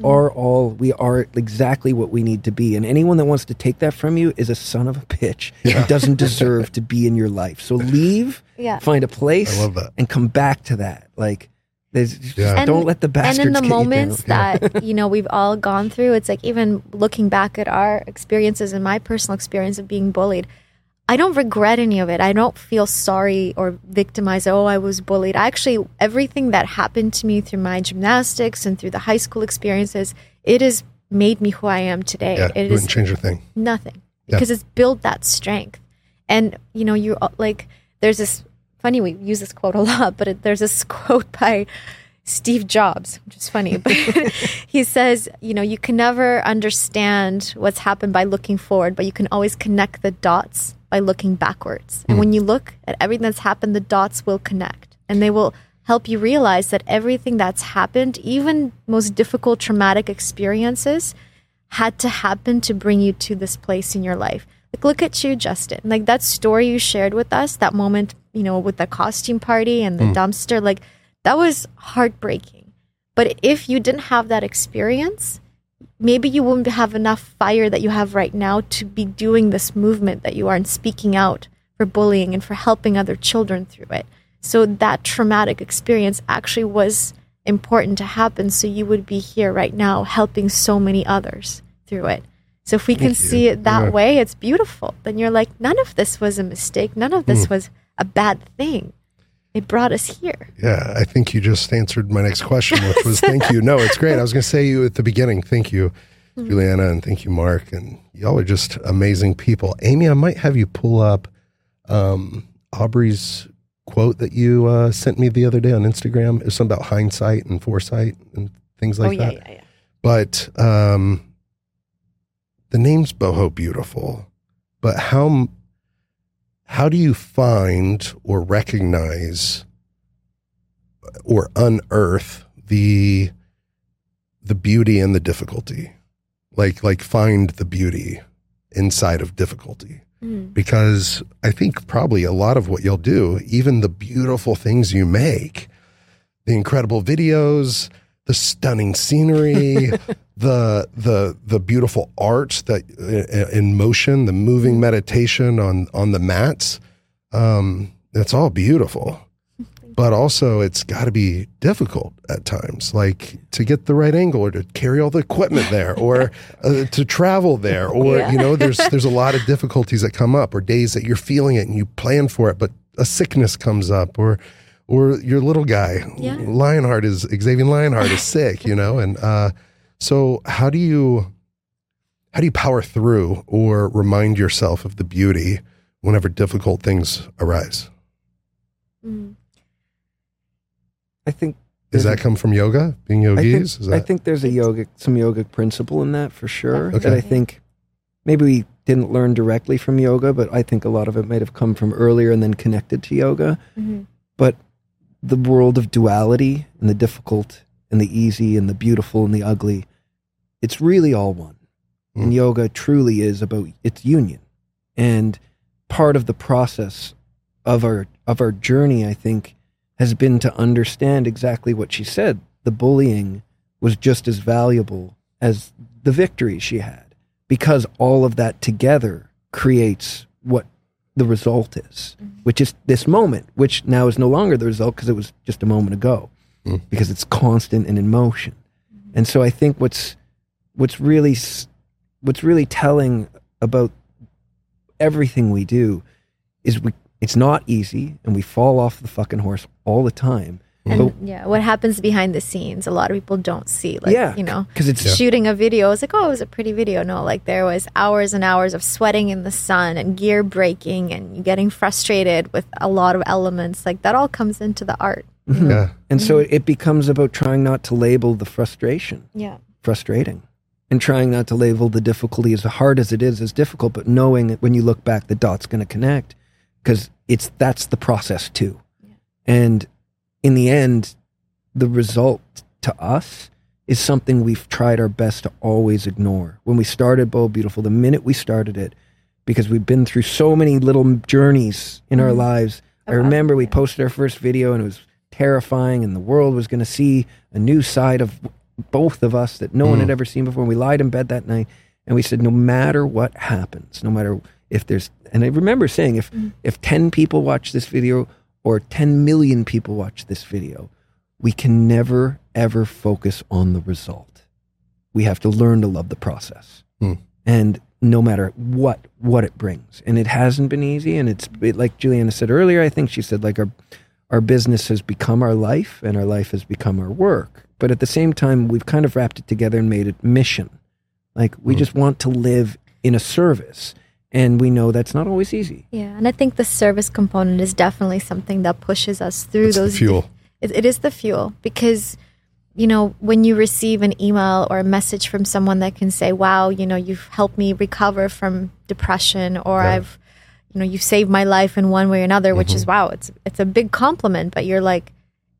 are exactly what we need to be. And anyone that wants to take that from you is a son of a bitch. It doesn't deserve to be in your life. So leave, find a place, I love that, and come back to that. Like, don't let the bastards get you down. And in the moments that, you know, we've all gone through, it's like, even looking back at our experiences and my personal experience of being bullied, I don't regret any of it. I don't feel sorry or victimized. Oh, I was bullied. Everything that happened to me through my gymnastics and through the high school experiences, it has made me who I am today. It wouldn't change a thing. Nothing. Because it's built that strength. And, you know, you're like, there's this, funny, we use this quote a lot, but there's this quote by Steve Jobs, which is funny, but he says, you know, you can never understand what's happened by looking forward, but you can always connect the dots by looking backwards. And when you look at everything that's happened, the dots will connect, and they will help you realize that everything that's happened, even most difficult traumatic experiences, had to happen to bring you to this place in your life. Like, look at you, Justin. Like, that story you shared with us, that moment, you know, with the costume party and the dumpster, like, that was heartbreaking. But if you didn't have that experience, maybe you wouldn't have enough fire that you have right now to be doing this movement that you are and speaking out for bullying and for helping other children through it. So that traumatic experience actually was important to happen, so you would be here right now helping so many others through it. So if we can see it that way, it's beautiful. Then you're like, none of this was a mistake. None of this was a bad thing. It brought us here. Yeah, I think you just answered my next question, which was thank you. No, it's great. I was going to say you at the beginning, thank you, Juliana, and thank you, Mark. And y'all are just amazing people. Amy, I might have you pull up Aubrey's quote that you sent me the other day on Instagram. It was something about hindsight and foresight and things like that. Yeah. But the name's Boho Beautiful, but how do you find or recognize or unearth the beauty and the difficulty? Like find the beauty inside of difficulty. Because I think probably a lot of what you'll do, even the beautiful things you make, the incredible videos, the stunning scenery, the beautiful art that in motion, the moving meditation on the mats, that's all beautiful. But also it's got to be difficult at times, like to get the right angle or to carry all the equipment there or to travel there or, you know, there's a lot of difficulties that come up or days that you're feeling it and you plan for it, but a sickness comes up or your little guy, Xavier Lionheart is sick, you know? And so how do you power through or remind yourself of the beauty whenever difficult things arise? I think does that come from yoga, being yogis? I think there's some yogic principle in that for sure. That I think maybe we didn't learn directly from yoga, but I think a lot of it might have come from earlier and then connected to yoga. But the world of duality and the difficult and the easy and the beautiful and the ugly, it's really all one. And yoga truly is about its union. And part of the process of our journey, I think, has been to understand exactly what she said. The bullying was just as valuable as the victory she had, because all of that together creates what the result is, which is this moment, which now is no longer the result because it was just a moment ago, because it's constant and in motion. And so I think what's really telling about everything we do is it's not easy, and we fall off the fucking horse all the time. And what happens behind the scenes, a lot of people don't see. Like, you know, because it's shooting a video. It's like, oh, it was a pretty video. No, like there was hours and hours of sweating in the sun and gear breaking and getting frustrated with a lot of elements. Like that all comes into the art. And so it becomes about trying not to label the frustration frustrating, and trying not to label the difficulty as hard as it is as difficult, but knowing that when you look back, the dot's going to connect. Because that's the process too. And in the end, the result to us is something we've tried our best to always ignore. When we started Boho Beautiful, the minute we started it, because we've been through so many little journeys in our lives. I remember we posted our first video and it was terrifying, and the world was going to see a new side of both of us that no one had ever seen before. And we lied in bed that night and we said, no matter what happens, no matter if there's, and I remember saying, if 10 people watch this video or 10 million people watch this video, we can never, ever focus on the result. We have to learn to love the process. And no matter what it brings. And it hasn't been easy. And it's like Juliana said earlier, I think she said, like our business has become our life and our life has become our work. But at the same time, we've kind of wrapped it together and made it mission. Like we just want to live in a service. And we know that's not always easy. Yeah, and I think the service component is definitely something that pushes us through those. The fuel. It is the fuel, because, you know, when you receive an email or a message from someone that can say, wow, you know, you've helped me recover from depression, or you saved my life in one way or another, which is, wow, it's a big compliment, but you're like,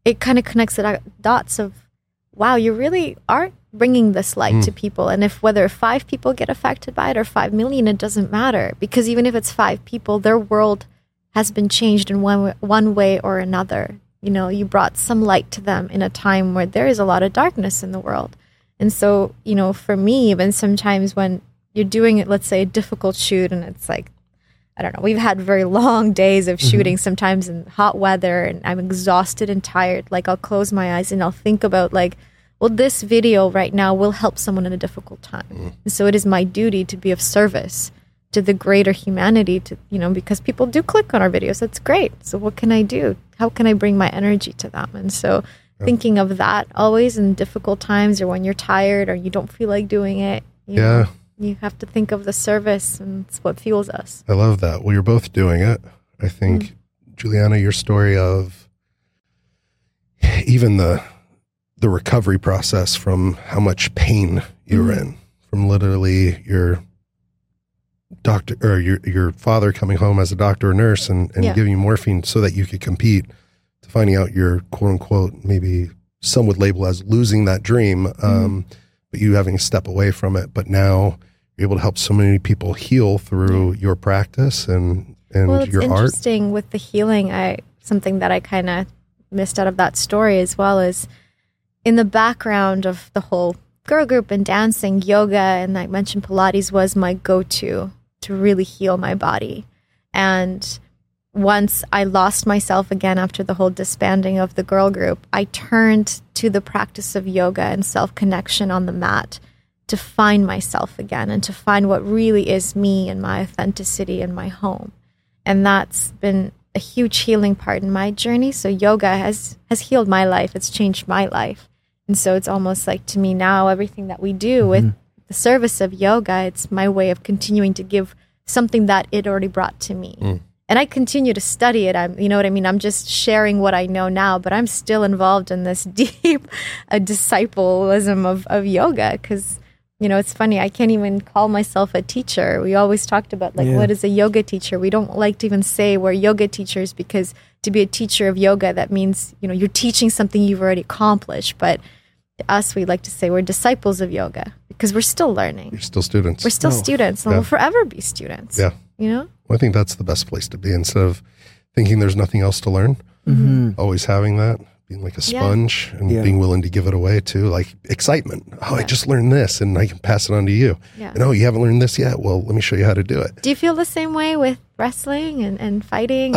it kind of connects the dots of, wow, you really are bringing this light to people. And whether 5 people get affected by it or 5 million, it doesn't matter, because even if it's 5 people, their world has been changed in one way or another. You know, you brought some light to them in a time where there is a lot of darkness in the world. And so, you know, for me, even sometimes when you're doing it, let's say a difficult shoot, and it's like, I don't know, we've had very long days of shooting, sometimes in hot weather, and I'm exhausted and tired. Like, I'll close my eyes and I'll think about, like, well, this video right now will help someone in a difficult time. And so it is my duty to be of service to the greater humanity, to, you know, because people do click on our videos. That's great. So what can I do? How can I bring my energy to them? And so thinking of that always in difficult times, or when you're tired or you don't feel like doing it, you know, you have to think of the service, and it's what fuels us. I love that. Well, you're both doing it. I think, Juliana, your story of even the recovery process from how much pain you were in, from literally your doctor or your father coming home as a doctor or nurse and giving you morphine so that you could compete, to finding out you're, quote unquote, maybe some would label as losing that dream, but you having to step away from it. But now you're able to help so many people heal through your practice and well, it's your art. Interesting with the healing. Something that I kind of missed out of that story as well is in the background of the whole girl group and dancing, yoga, and I mentioned Pilates was my go-to to really heal my body. And once I lost myself again after the whole disbanding of the girl group, I turned to the practice of yoga and self-connection on the mat to find myself again and to find what really is me and my authenticity in my home. And that's been a huge healing part in my journey. So yoga has healed my life. It's changed my life. And so it's almost like, to me now, everything that we do with the service of yoga, it's my way of continuing to give something that it already brought to me. And I continue to study it. You know what I mean? I'm just sharing what I know now, but I'm still involved in this deep disciplism of yoga, because, you know, it's funny. I can't even call myself a teacher. We always talked about, like, what is a yoga teacher? We don't like to even say we're yoga teachers, because to be a teacher of yoga, that means, you know, you're teaching something you've already accomplished. But to us, we like to say we're disciples of yoga, because we're still learning. You're still students. We're still students, and we'll forever be students. Yeah. You know? Well, I think that's the best place to be, instead of thinking there's nothing else to learn. Always having that, being like a sponge and being willing to give it away too, like excitement. Oh, I just learned this and I can pass it on to you. And oh, you haven't learned this yet? Well, let me show you how to do it. Do you feel the same way with wrestling and fighting?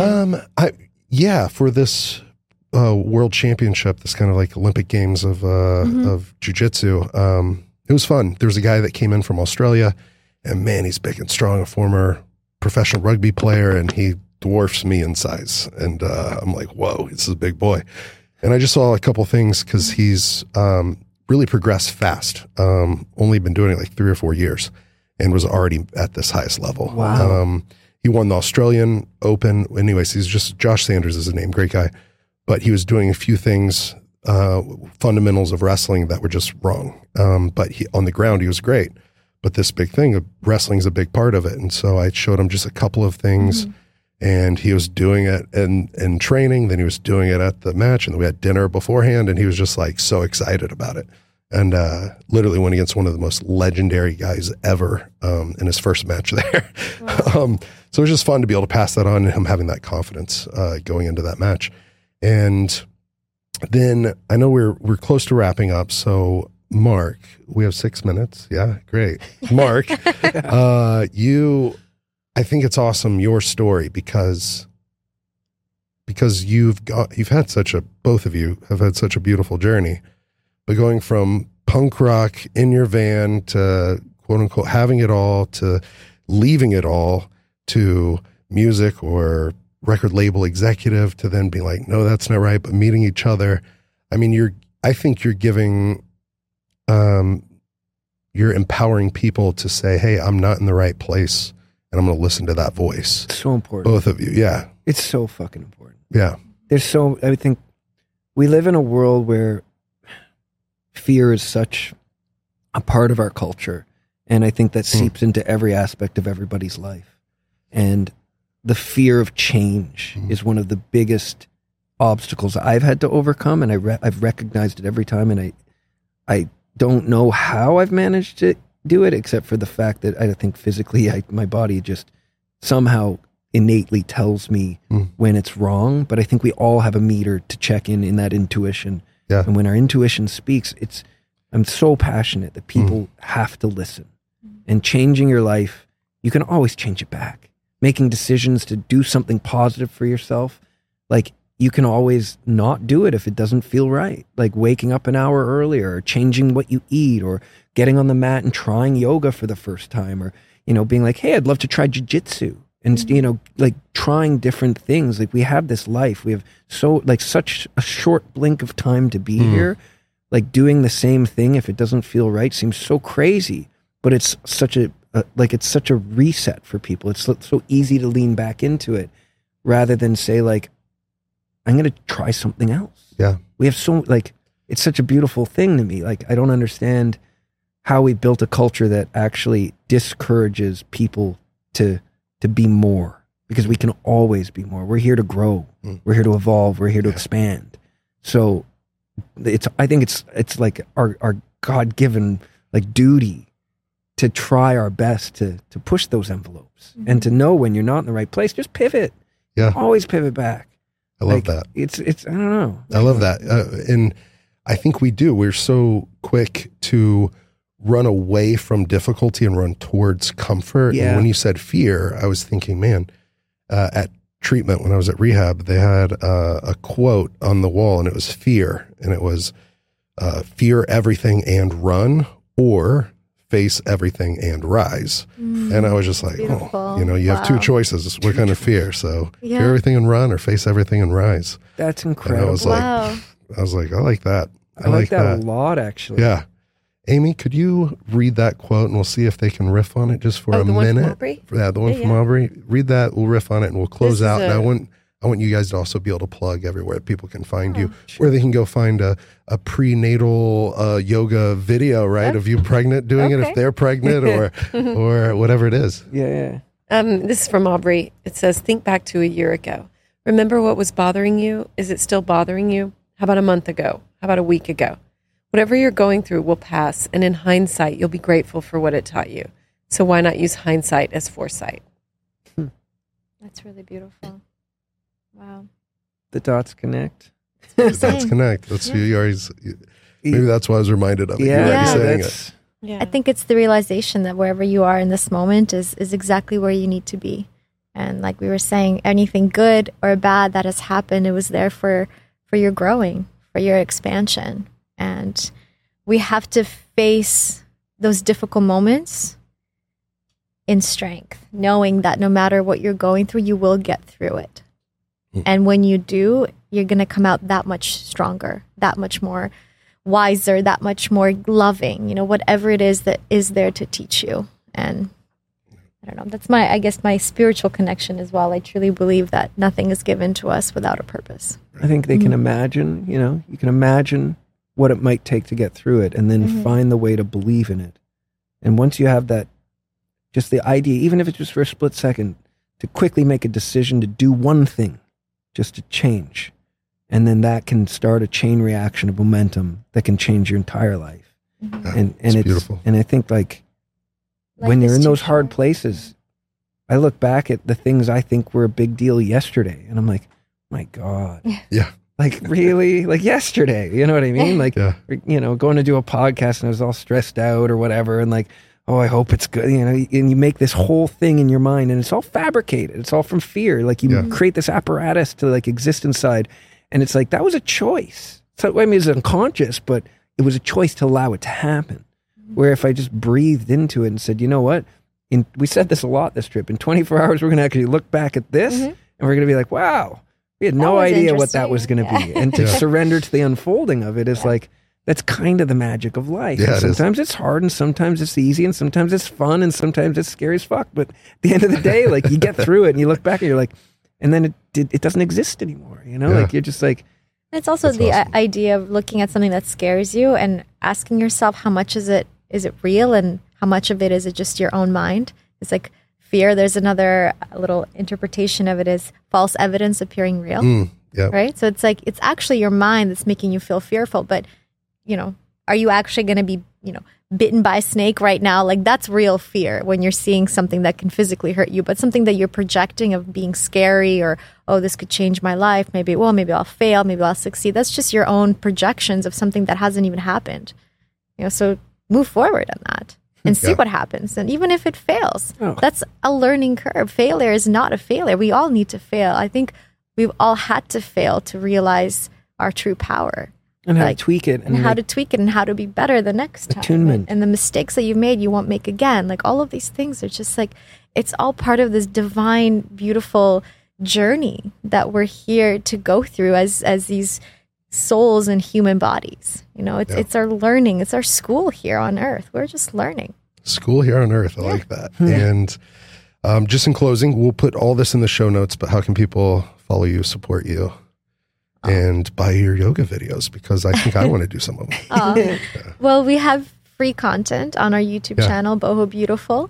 For this world championship, this kind of like Olympic games of jiu-jitsu, it was fun. There was a guy that came in from Australia, and man, he's big and strong, a former professional rugby player, and he dwarfs me in size. And I'm like, whoa, this is a big boy. And I just saw a couple things, because he's really progressed fast. Only been doing it like 3 or 4 years, and was already at this highest level. Wow. He won the Australian Open. Anyways, he's just, Josh Sanders is his name, great guy. But he was doing a few things, fundamentals of wrestling that were just wrong. But on the ground, he was great. But this big thing, wrestling is a big part of it. And so I showed him just a couple of things, and he was doing it in training. Then he was doing it at the match, and we had dinner beforehand, and he was just like so excited about it. And literally went against one of the most legendary guys ever in his first match there. Wow. So it was just fun to be able to pass that on, and him having that confidence going into that match. And then I know we're close to wrapping up. So Mark, we have 6 minutes. Yeah, great. Mark, I think it's awesome, your story, because you've had both of you have had such a beautiful journey. But going from punk rock in your van to, quote unquote, having it all, to leaving it all, to music or record label executive, to then being like, no, that's not right, but meeting each other. I mean, I think you're giving, you're empowering people to say, hey, I'm not in the right place, and I'm going to listen to that voice. It's so important. Both of you. Yeah. It's so fucking important. Yeah. I think we live in a world where fear is such a part of our culture. And I think that seeps into every aspect of everybody's life. And the fear of change is one of the biggest obstacles I've had to overcome, and I've recognized it every time, and I don't know how I've managed to do it, except for the fact that I think physically my body just somehow innately tells me when it's wrong. But I think we all have a meter to check in that intuition. Yeah. And when our intuition speaks, I'm so passionate that people have to listen. And changing your life, you can always change it back. Making decisions to do something positive for yourself, like you can always not do it if it doesn't feel right. Like waking up an hour earlier, or changing what you eat, or getting on the mat and trying yoga for the first time, or, being like, hey, I'd love to try jiu-jitsu. And, like trying different things. Like we have this life. We have such a short blink of time to be here. Like doing the same thing, if it doesn't feel right, seems so crazy. But it's such it's such a reset for people. It's so easy to lean back into it rather than say like, I'm going to try something else. Yeah. We have it's such a beautiful thing to me. Like, I don't understand how we built a culture that actually discourages people to be more, because we can always be more. We're here to grow. We're here to evolve. We're here to expand. So I think it's like our God-given like duty to try our best to push those envelopes and to know when you're not in the right place, just pivot. Yeah. Always pivot back. I love that. It's I don't know. I love that. And I think we do. We're so quick to run away from difficulty and run towards comfort. Yeah. And when you said fear, I was thinking, man, at treatment, when I was at rehab, they had a quote on the wall, and it was fear. And it was fear everything and run, or face everything and rise. And I was just like, you have two choices. What kind of fear? So fear everything and run, or face everything and rise. That's incredible. And I was like, I like that. I like that a lot, actually. Yeah. Amy, could you read that quote, and we'll see if they can riff on it just for a minute? One from Aubrey? Yeah, the one from Aubrey. Read that. We'll riff on it, and we'll close out. And I want you guys to also be able to plug everywhere people can find you, where they can go find a prenatal yoga video, right? Of you pregnant doing it, if they're pregnant, or whatever it is. Yeah. This is from Aubrey. It says, think back to a year ago. Remember what was bothering you? Is it still bothering you? How about a month ago? How about a week ago? Whatever you're going through will pass, and in hindsight, you'll be grateful for what it taught you. So why not use hindsight as foresight? That's really beautiful. Wow. The dots connect. The dots connect. That's you always. Maybe that's why I was reminded of it. Yeah, saying it. Yeah. I think it's the realization that wherever you are in this moment is exactly where you need to be. And like we were saying, anything good or bad that has happened, it was there for your growing, for your expansion. And we have to face those difficult moments in strength, knowing that no matter what you're going through, you will get through it. And when you do, you're going to come out that much stronger, that much more wiser, that much more loving, whatever it is that is there to teach you. And I don't know, that's my spiritual connection as well. I truly believe that nothing is given to us without a purpose. I think they can imagine, you can imagine what it might take to get through it, and then find the way to believe in it. And once you have that, just the idea, even if it's just for a split second, to quickly make a decision to do one thing, just to change. And then that can start a chain reaction of momentum that can change your entire life. And it's beautiful. And I think like when you're in those hard places, I look back at the things I think were a big deal yesterday, and I'm like, my God. Yeah. Like really, like yesterday, you know what I mean? Like, going to do a podcast and I was all stressed out or whatever. And like, oh, I hope it's good, and you make this whole thing in your mind, and it's all fabricated. It's all from fear. Like you create this apparatus to like exist inside. And it's like, that was a choice. So, I mean, it's unconscious, but it was a choice to allow it to happen. Where if I just breathed into it and said, you know what? We said this a lot this trip. In 24 hours, we're going to actually look back at this and we're going to be like, wow, we had no idea what that was going to be. And to surrender to the unfolding of it is like, that's kind of the magic of life. Yeah, sometimes it's hard, and sometimes it's easy, and sometimes it's fun, and sometimes it's scary as fuck. But at the end of the day, like you get through it and you look back and you're like, and then it doesn't exist anymore. Like you're just like. It's also the idea of looking at something that scares you and asking yourself, how much is it real, and how much of it is it just your own mind? It's like fear. There's another little interpretation of it is false evidence appearing real. Right. So it's like, it's actually your mind that's making you feel fearful. But, are you actually going to be, bitten by a snake right now? Like, that's real fear when you're seeing something that can physically hurt you, but something that you're projecting of being scary or, oh, this could change my life. Maybe I'll fail. Maybe I'll succeed. That's just your own projections of something that hasn't even happened. So move forward on that and see what happens. And even if it fails, that's a learning curve. Failure is not a failure. We all need to fail. I think we've all had to fail to realize our true power. And how to tweak it. And how to tweak it and how to be better the next time. Attunement. And the mistakes that you made, you won't make again. Like, all of these things are just like, it's all part of this divine, beautiful journey that we're here to go through as these souls in human bodies. It's our learning. It's our school here on earth. We're just learning. School here on earth. I like that. And just in closing, we'll put all this in the show notes, but how can people follow you, support you, and buy your yoga videos? Because I think I want to do some of them. Well, we have free content on our YouTube channel, Boho Beautiful.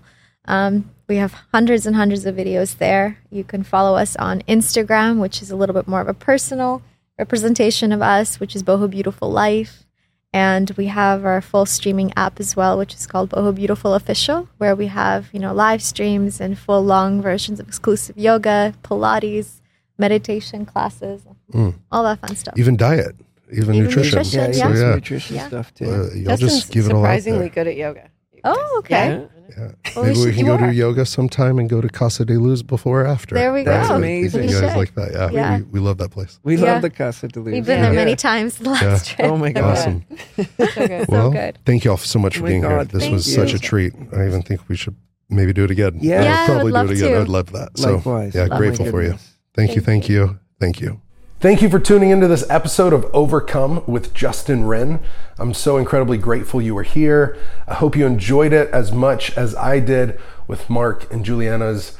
We have hundreds and hundreds of videos there. You can follow us on Instagram, which is a little bit more of a personal representation of us, which is Boho Beautiful Life. And we have our full streaming app as well, which is called Boho Beautiful Official, where we have, live streams and full long versions of exclusive yoga, Pilates, meditation classes, all that fun stuff. Even diet, even nutrition. Nutrition stuff too. You'll just give it all out surprisingly good at yoga. Oh, okay. Yeah. Well, maybe we can go do yoga sometime and go to Casa de Luz before or after. There we go. That's amazing. You guys like that? Yeah. We love that place. We love the Casa de Luz. We've been there many times the last trip. Oh my God. Awesome. So good. Well, so good. Thank you all so much for being here. This was such a treat. I even think we should maybe do it again. Yeah, probably I'd do it again. to. I'd love that. So, likewise. Grateful for you. Thank you. Thank you. Thank you for tuning into this episode of Overcome with Justin Wren. I'm so incredibly grateful you were here. I hope you enjoyed it as much as I did with Mark and Juliana's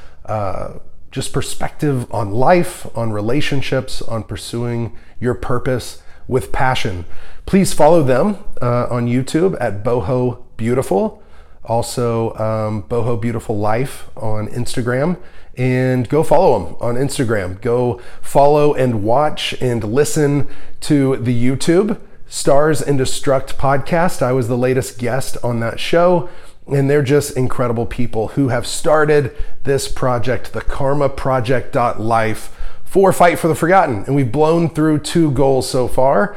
just perspective on life, on relationships, on pursuing your purpose with passion. Please follow them on YouTube at Boho Beautiful. Also, Boho Beautiful Life on Instagram. And go follow them on Instagram. Go follow and watch and listen to the YouTube Stars and Destruct podcast. I was the latest guest on that show, and they're just incredible people who have started this project, the karmaproject.life, for Fight for the Forgotten. And we've blown through 2 goals so far,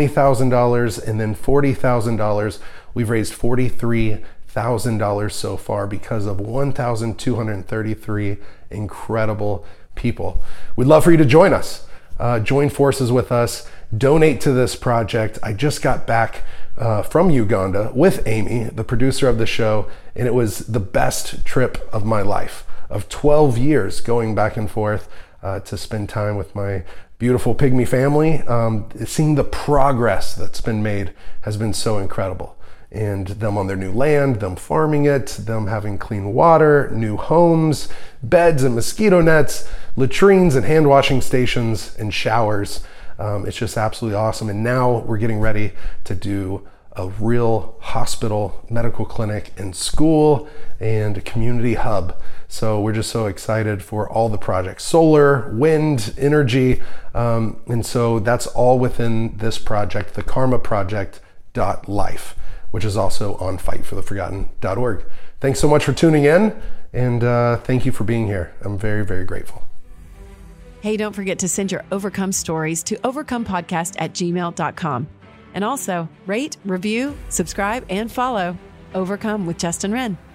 $20,000 and then $40,000. We've raised $43,000 so far because of 1,233 incredible people. We'd love for you to join us. Join forces with us. Donate to this project. I just got back from Uganda with Amy, the producer of the show, and it was the best trip of my life, of 12 years going back and forth to spend time with my beautiful Pygmy family. Seeing the progress that's been made has been so incredible. And them on their new land, them farming it, them having clean water, new homes, beds and mosquito nets, latrines and hand washing stations and showers. It's just absolutely awesome. And now we're getting ready to do a real hospital, medical clinic, and school and community hub. So we're just so excited for all the projects, solar, wind, energy. And so that's all within this project, the karmaproject.life, which is also on fightfortheforgotten.org. Thanks so much for tuning in, and thank you for being here. I'm very, very grateful. Hey, don't forget to send your Overcome stories to overcomepodcast@gmail.com. And also, rate, review, subscribe, and follow Overcome with Justin Wren.